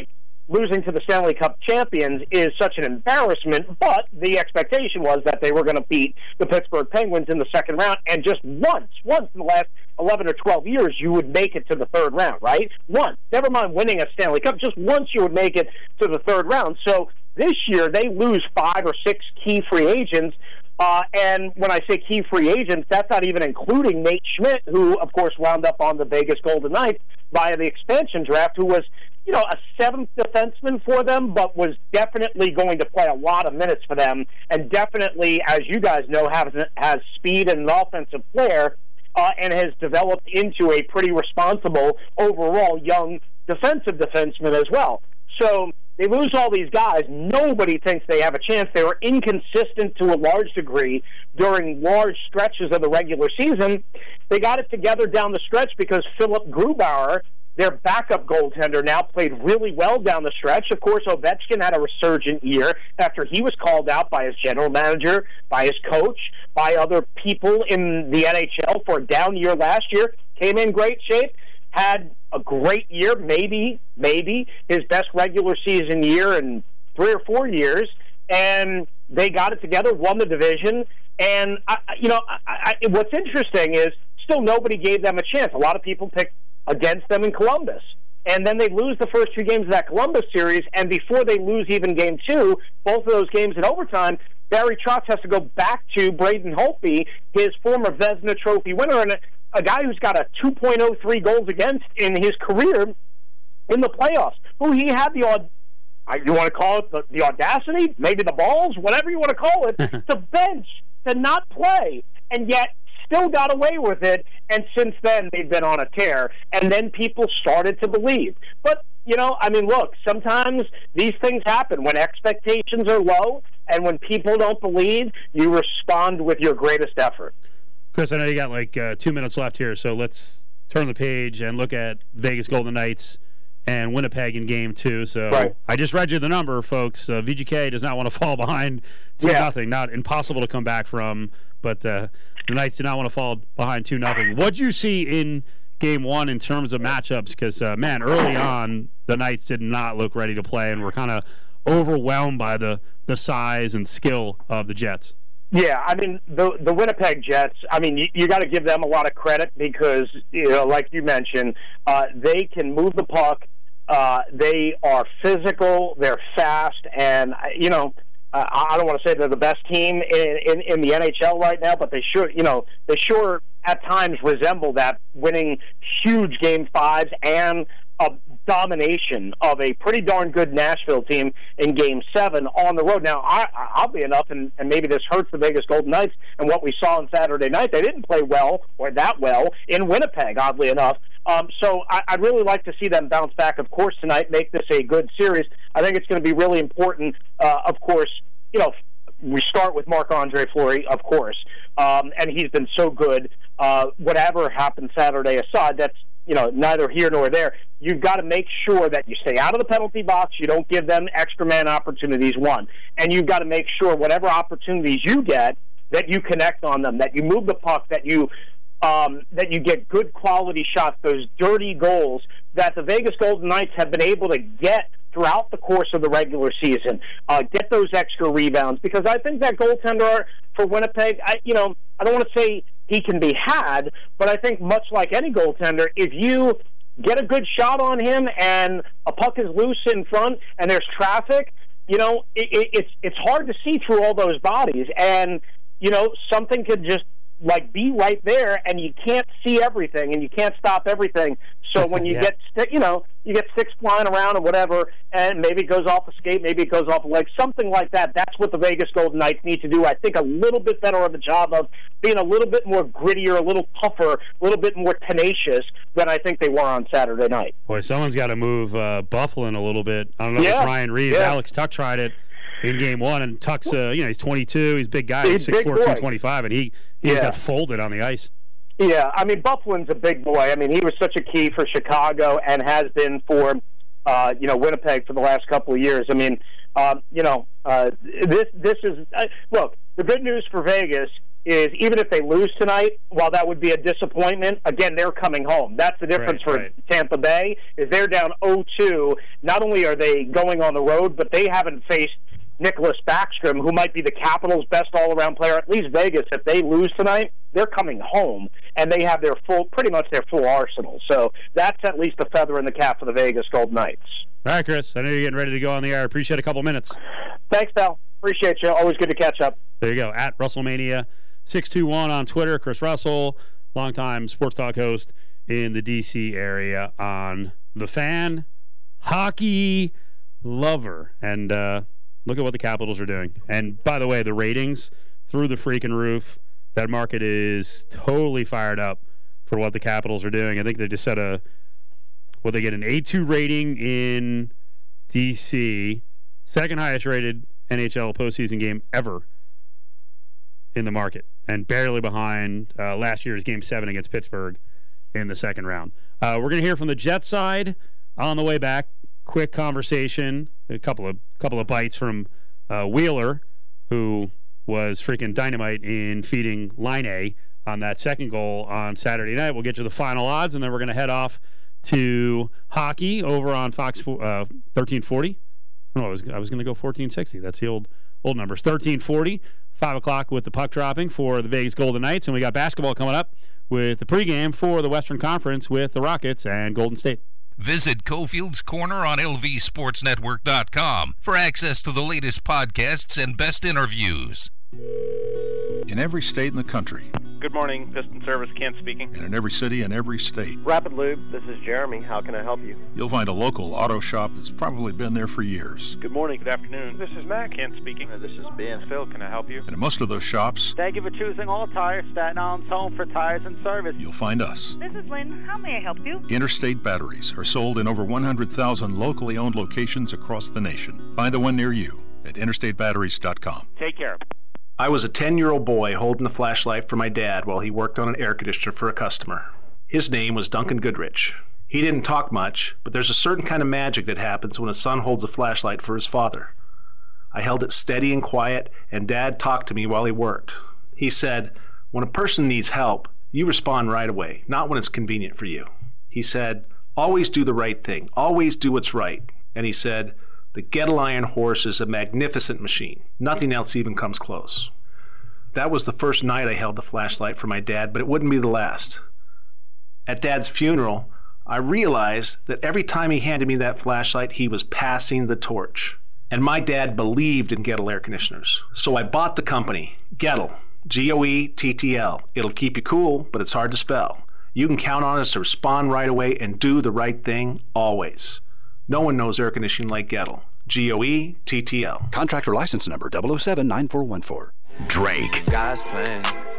losing to the Stanley Cup champions is such an embarrassment, but the expectation was that they were going to beat the Pittsburgh Penguins in the second round, and just once in the last 11 or 12 years, you would make it to the third round, right? Once. Never mind winning a Stanley Cup, just once you would make it to the third round. So this year, they lose 5 or 6 key free agents. And when I say key free agents, that's not even including Nate Schmidt, who, of course, wound up on the Vegas Golden Knights via the expansion draft, who was, a seventh defenseman for them, but was definitely going to play a lot of minutes for them, and definitely, as you guys know, has speed and an offensive flair, and has developed into a pretty responsible overall young defensive defenseman as well. So they lose all these guys. Nobody thinks they have a chance. They were inconsistent to a large degree during large stretches of the regular season. They got it together down the stretch because Philip Grubauer, their backup goaltender, now played really well down the stretch. Of course, Ovechkin had a resurgent year after he was called out by his general manager, by his coach, by other people in the NHL for a down year last year. Came in great shape, had a great year, maybe his best regular season year in 3 or 4 years, and they got it together, won the division. And what's interesting is still nobody gave them a chance. A lot of people picked against them in Columbus, and then they lose the first 2 games of that Columbus series, and before they lose even game 2, both of those games in overtime, Barry Trotz has to go back to Braden Holtby, his former Vezina Trophy winner, and a guy who's got a 2.03 goals against in his career in the playoffs, who he had you want to call it the audacity, maybe the balls, whatever you want to call it, to bench, to not play, and yet still got away with it, and since then they've been on a tear, and then people started to believe. But, look, sometimes these things happen. When expectations are low and when people don't believe, you respond with your greatest effort. Chris, I know you got 2 minutes left here, so let's turn the page and look at Vegas Golden Knights and Winnipeg in Game 2. So right. I just read you the number, folks. VGK does not want to fall behind 2-0. Not impossible to come back from, but the Knights do not want to fall behind 2-0. What'd you see in Game 1 in terms of matchups? Because, early on, the Knights did not look ready to play and were kind of overwhelmed by the size and skill of the Jets. Yeah, the Winnipeg Jets, you got to give them a lot of credit because, like you mentioned, they can move the puck. They are physical, they're fast, and, I don't want to say they're the best team in the NHL right now, but they sure at times resemble that, winning huge Game 5s and a domination of a pretty darn good Nashville team in Game 7 on the road. Now, oddly enough, and maybe this hurts the Vegas Golden Knights and what we saw on Saturday night, they didn't play well or that well in Winnipeg, oddly enough. So I'd really like to see them bounce back, of course, tonight, make this a good series. I think it's going to be really important, of course. We start with Marc-Andre Fleury, of course, and he's been so good. Whatever happened Saturday aside, that's neither here nor there. You've got to make sure that you stay out of the penalty box. You don't give them extra man opportunities, one. And you've got to make sure whatever opportunities you get, that you connect on them, that you move the puck, that you get good quality shots, those dirty goals that the Vegas Golden Knights have been able to get throughout the course of the regular season. Get those extra rebounds, because I think that goaltender for Winnipeg, I don't want to say he can be had, but I think much like any goaltender, if you get a good shot on him and a puck is loose in front and there's traffic, it's hard to see through all those bodies, and something could just be right there, and you can't see everything, and you can't stop everything. So when you get sticks flying around or whatever, and maybe it goes off a skate, maybe it goes off a leg, something like that. That's what the Vegas Golden Knights need to do. I think a little bit better of a job of being a little bit more grittier, a little tougher, a little bit more tenacious than I think they were on Saturday night. Boy, someone's got to move Byfuglien a little bit. I don't know if it's Ryan Reeves. Yeah. Alex Tuch tried it in Game 1, and Tuch's, he's 22. He's a big guy. He's 6'4", 225, and he got folded on the ice. Yeah, Byfuglien's a big boy. he was such a key for Chicago and has been for, Winnipeg for the last couple of years. This is look, the good news for Vegas is even if they lose tonight, while that would be a disappointment, again, they're coming home. That's the difference for Tampa Bay, is they're down 0-2. Not only are they going on the road, but they haven't faced Nicholas Backstrom, who might be the Capitals' best all-around player. At least Vegas, if they lose tonight, they're coming home, and they have pretty much their full arsenal. So that's at least a feather in the cap for the Vegas Golden Knights. All right, Chris, I know you're getting ready to go on the air. I appreciate a couple minutes. Thanks, pal. Appreciate you. Always good to catch up. There you go. At WrestleMania 621 on Twitter. Chris Russell, longtime sports talk host in the D.C. area on The Fan, hockey lover. And look at what the Capitals are doing. And by the way, the ratings through the freaking roof. That market is totally fired up for what the Capitals are doing. I think they just set they get an 8.2 rating in D.C., second highest rated NHL postseason game ever in the market, and barely behind last year's Game 7 against Pittsburgh in the second round. We're going to hear from the Jets side on the way back. Quick conversation, a couple of bites from Wheeler, who was freaking dynamite in feeding Line on that second goal on Saturday night. We'll get you the final odds, and then we're going to head off to hockey over on Fox 1340. No, I was going to go 1460. That's the old numbers. 1340, 5 o'clock with the puck dropping for the Vegas Golden Knights. And we got basketball coming up with the pregame for the Western Conference with the Rockets and Golden State. Visit Cofield's Corner on LVSportsNetwork.com for access to the latest podcasts and best interviews. In every state in the country. Good morning, Piston Service, Kent speaking. And in every city and every state. Rapid Lube, this is Jeremy. How can I help you? You'll find a local auto shop that's probably been there for years. Good morning, good afternoon. This is Matt, Kent speaking. This is Ben. Phil, can I help you? And in most of those shops, thank you for choosing All Tires, Staten Island's home for tires and service. You'll find us. This is Lynn. How may I help you? Interstate Batteries are sold in over 100,000 locally owned locations across the nation. Find the one near you at interstatebatteries.com. Take care. I was a 10-year-old boy holding a flashlight for my dad while he worked on an air conditioner for a customer. His name was Duncan Goodrich. He didn't talk much, but there's a certain kind of magic that happens when a son holds a flashlight for his father. I held it steady and quiet, and Dad talked to me while he worked. He said, when a person needs help, you respond right away, not when it's convenient for you. He said, always do the right thing, always do what's right. And he said, the Gettle Iron Horse is a magnificent machine. Nothing else even comes close. That was the first night I held the flashlight for my dad, but it wouldn't be the last. At Dad's funeral, I realized that every time he handed me that flashlight, he was passing the torch. And my dad believed in Gettle air conditioners. So I bought the company, Gettle, G-O-E-T-T-L. It'll keep you cool, but it's hard to spell. You can count on us to respond right away and do the right thing always. No one knows air conditioning like Gettle. G-O-E-T-T-L. Contractor license number 0079414. Drake. God's plan.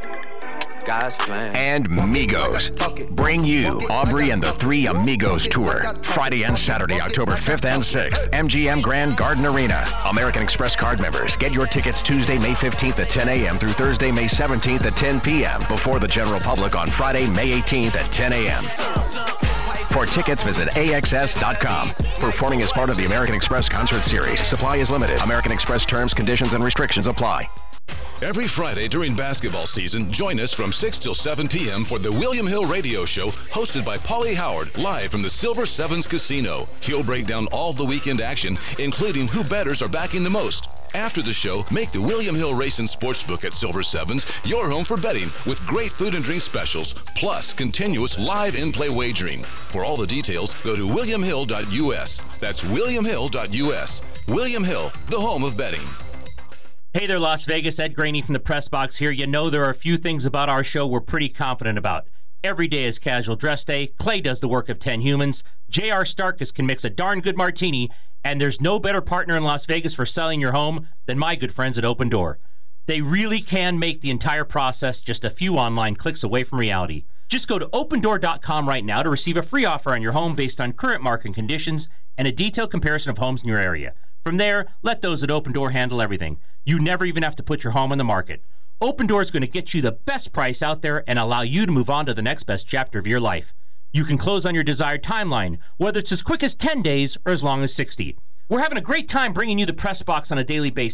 And Migos bring you Aubrey and the Three Amigos Tour. Friday and Saturday, October 5th and 6th. MGM Grand Garden Arena. American Express card members. Get your tickets Tuesday, May 15th at 10 a.m. through Thursday, May 17th at 10 p.m. before the general public on Friday, May 18th at 10 a.m. For tickets, visit AXS.com. Performing as part of the American Express Concert Series. Supply is limited. American Express terms, conditions, and restrictions apply. Every Friday during basketball season, join us from 6 till 7 p.m. for the William Hill Radio Show, hosted by Paulie Howard, live from the Silver Sevens Casino. He'll break down all the weekend action, including who bettors are backing the most. After the show, make the William Hill Racing Sportsbook at Silver Sevens your home for betting with great food and drink specials, plus continuous live in-play wagering. For all the details, go to williamhill.us. That's williamhill.us. William Hill, the home of betting. Hey there, Las Vegas. Ed Graney from the Press Box here. You know there are a few things about our show we're pretty confident about. Every day is casual dress day. Clay does the work of 10 humans. J.R. Starkus can mix a darn good martini. And there's no better partner in Las Vegas for selling your home than my good friends at Open Door. They really can make the entire process just a few online clicks away from reality. Just go to opendoor.com right now to receive a free offer on your home based on current market conditions and a detailed comparison of homes in your area. From there, let those at Open Door handle everything. You never even have to put your home on the market. Open Door is going to get you the best price out there and allow you to move on to the next best chapter of your life. You can close on your desired timeline, whether it's as quick as 10 days or as long as 60. We're having a great time bringing you the Press Box on a daily basis.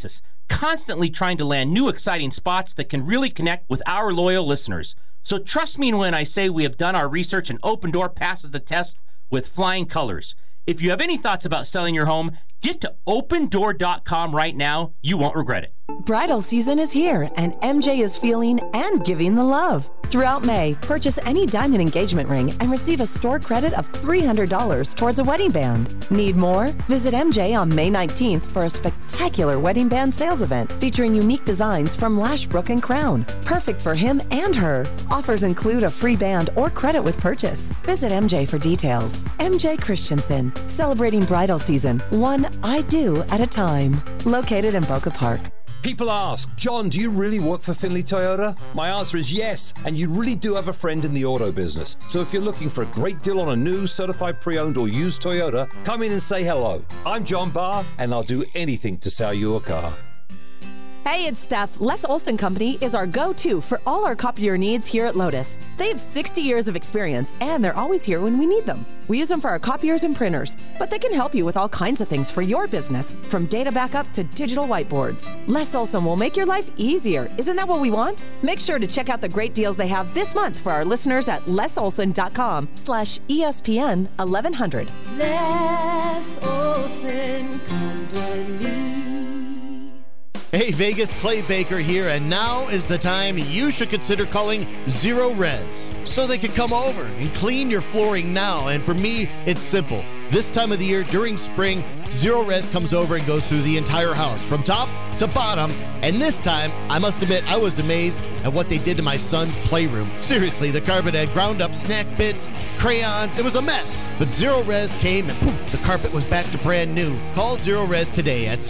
constantly trying to land new exciting spots that can really connect with our loyal listeners. So trust me when I say we have done our research and Open Door passes the test with flying colors. If you have any thoughts about selling your home, get to opendoor.com right now. You won't regret it. Bridal season is here, and MJ is feeling and giving the love. Throughout May, purchase any diamond engagement ring and receive a store credit of $300 towards a wedding band. Need more? Visit MJ on May 19th for a spectacular wedding band sales event featuring unique designs from Lashbrook and Crown. Perfect for him and her. Offers include a free band or credit with purchase. Visit MJ for details. MJ Christensen, celebrating bridal season, one I do at a time. Located in Boca Park. People ask, John, do you really work for Finley Toyota? My answer is yes, and you really do have a friend in the auto business. So if you're looking for a great deal on a new, certified pre-owned or used Toyota, come in and say hello. I'm John Barr, and I'll do anything to sell you a car. Hey, it's Steph. Les Olson Company is our go-to for all our copier needs here at Lotus. They have 60 years of experience, and they're always here when we need them. We use them for our copiers and printers, but they can help you with all kinds of things for your business, from data backup to digital whiteboards. Les Olson will make your life easier. Isn't that what we want? Make sure to check out the great deals they have this month for our listeners at lesolson.com/ESPN 1100. Les Olson Company. Hey Vegas, Clay Baker here, and now is the time you should consider calling Zero Res, so they can come over and clean your flooring now. And for me, it's simple. This time of the year during spring, Zero Res comes over and goes through the entire house from top to bottom. And this time, I must admit, I was amazed at what they did to my son's playroom. Seriously, the carpet had ground up snack bits, crayons, it was a mess. But Zero Res came and poof, the carpet was back to brand new. Call Zero Res today at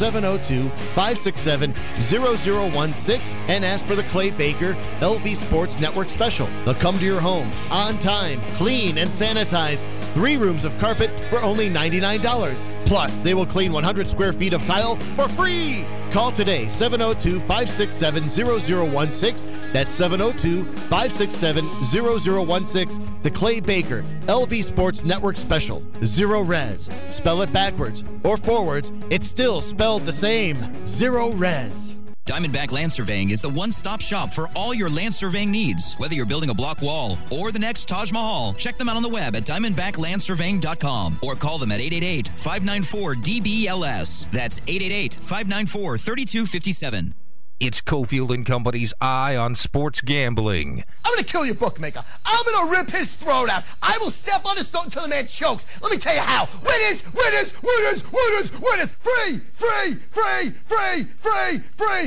702-567-0016 and ask for the Clay Baker LV Sports Network special. They'll come to your home on time, clean and sanitized. 3 rooms of carpet for only $99. Plus, they will clean 100 square feet of tile for free. Call today, 702-567-0016. That's 702-567-0016. The Clay Baker LV Sports Network special. Zero Res. Spell it backwards or forwards, it's still spelled the same. Zero Res. Diamondback Land Surveying is the one-stop shop for all your land surveying needs. Whether you're building a block wall or the next Taj Mahal, check them out on the web at diamondbacklandsurveying.com or call them at 888-594-DBLS. That's 888-594-3257. It's Cofield and Company's Eye on Sports Gambling. I'm going to kill your bookmaker. I'm going to rip his throat out. I will step on his throat until the man chokes. Let me tell you how. Winners, winners, winners, winners, winners. Free, free, free, free, free, free.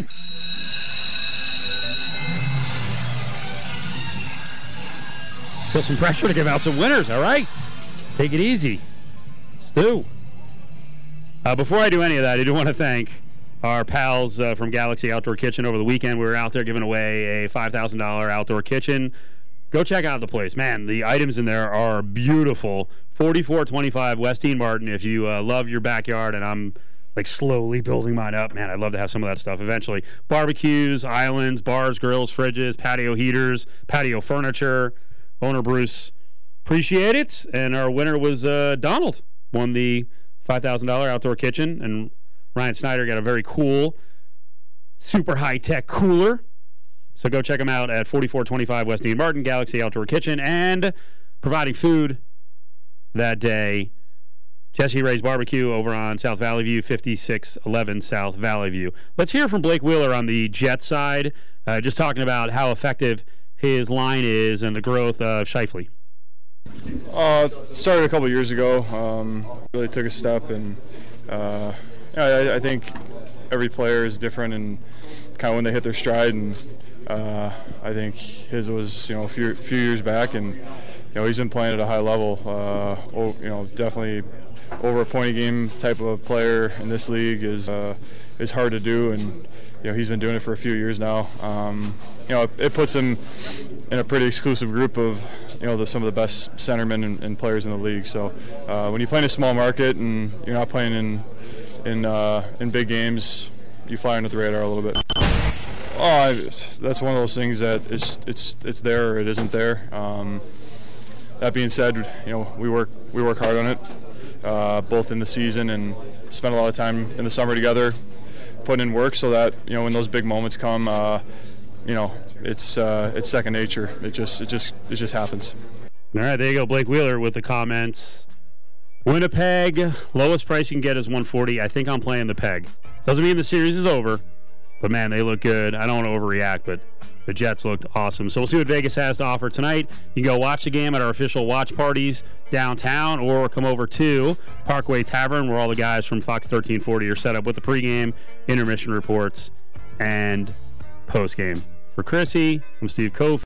Feel some pressure to give out some winners, all right? Take it easy. Stu. Before I do any of that, I do want to thank our pals from Galaxy Outdoor Kitchen. Over the weekend, we were out there giving away a $5,000 outdoor kitchen. Go check out the place. Man, the items in there are beautiful. 4425 West Dean Martin. If you love your backyard, and I'm like slowly building mine up, man, I'd love to have some of that stuff eventually. Barbecues, islands, bars, grills, fridges, patio heaters, patio furniture. Owner Bruce, appreciate it. And our winner was Donald. Won the $5,000 outdoor kitchen, and Ryan Snyder got a very cool, super high-tech cooler. So go check them out at 4425 West Dean Martin, Galaxy Outdoor Kitchen, and providing food that day, Jesse Ray's Barbecue over on South Valley View, 5611 South Valley View. Let's hear from Blake Wheeler on the Jets side, just talking about how effective his line is and the growth of Scheifele. Started a couple years ago. Really took a step, and I think every player is different and kind of when they hit their stride. And I think his was a few years back, and he's been playing at a high level. Definitely over a point a game type of player in this league is hard to do, and he's been doing it for a few years now. It puts him in a pretty exclusive group of some of the best centermen and players in the league. So when you play in a small market and you're not playing in big games, you fly under the radar a little bit. That's one of those things that it's there or it isn't there. That being said, we work hard on it, both in the season and spend a lot of time in the summer together. putting in work so that when those big moments come, it's second nature. It just happens. All right, there you go, Blake Wheeler with the comments. Winnipeg, lowest price you can get is $140. I think I'm playing the peg. Doesn't mean the series is over, but man, they look good. I don't want to overreact, but the Jets looked awesome. So we'll see what Vegas has to offer tonight. You can go watch the game at our official watch parties downtown, or come over to Parkway Tavern, where all the guys from Fox 1340 are set up with the pregame, intermission reports, and postgame. For Chrissy, I'm Steve Cofield.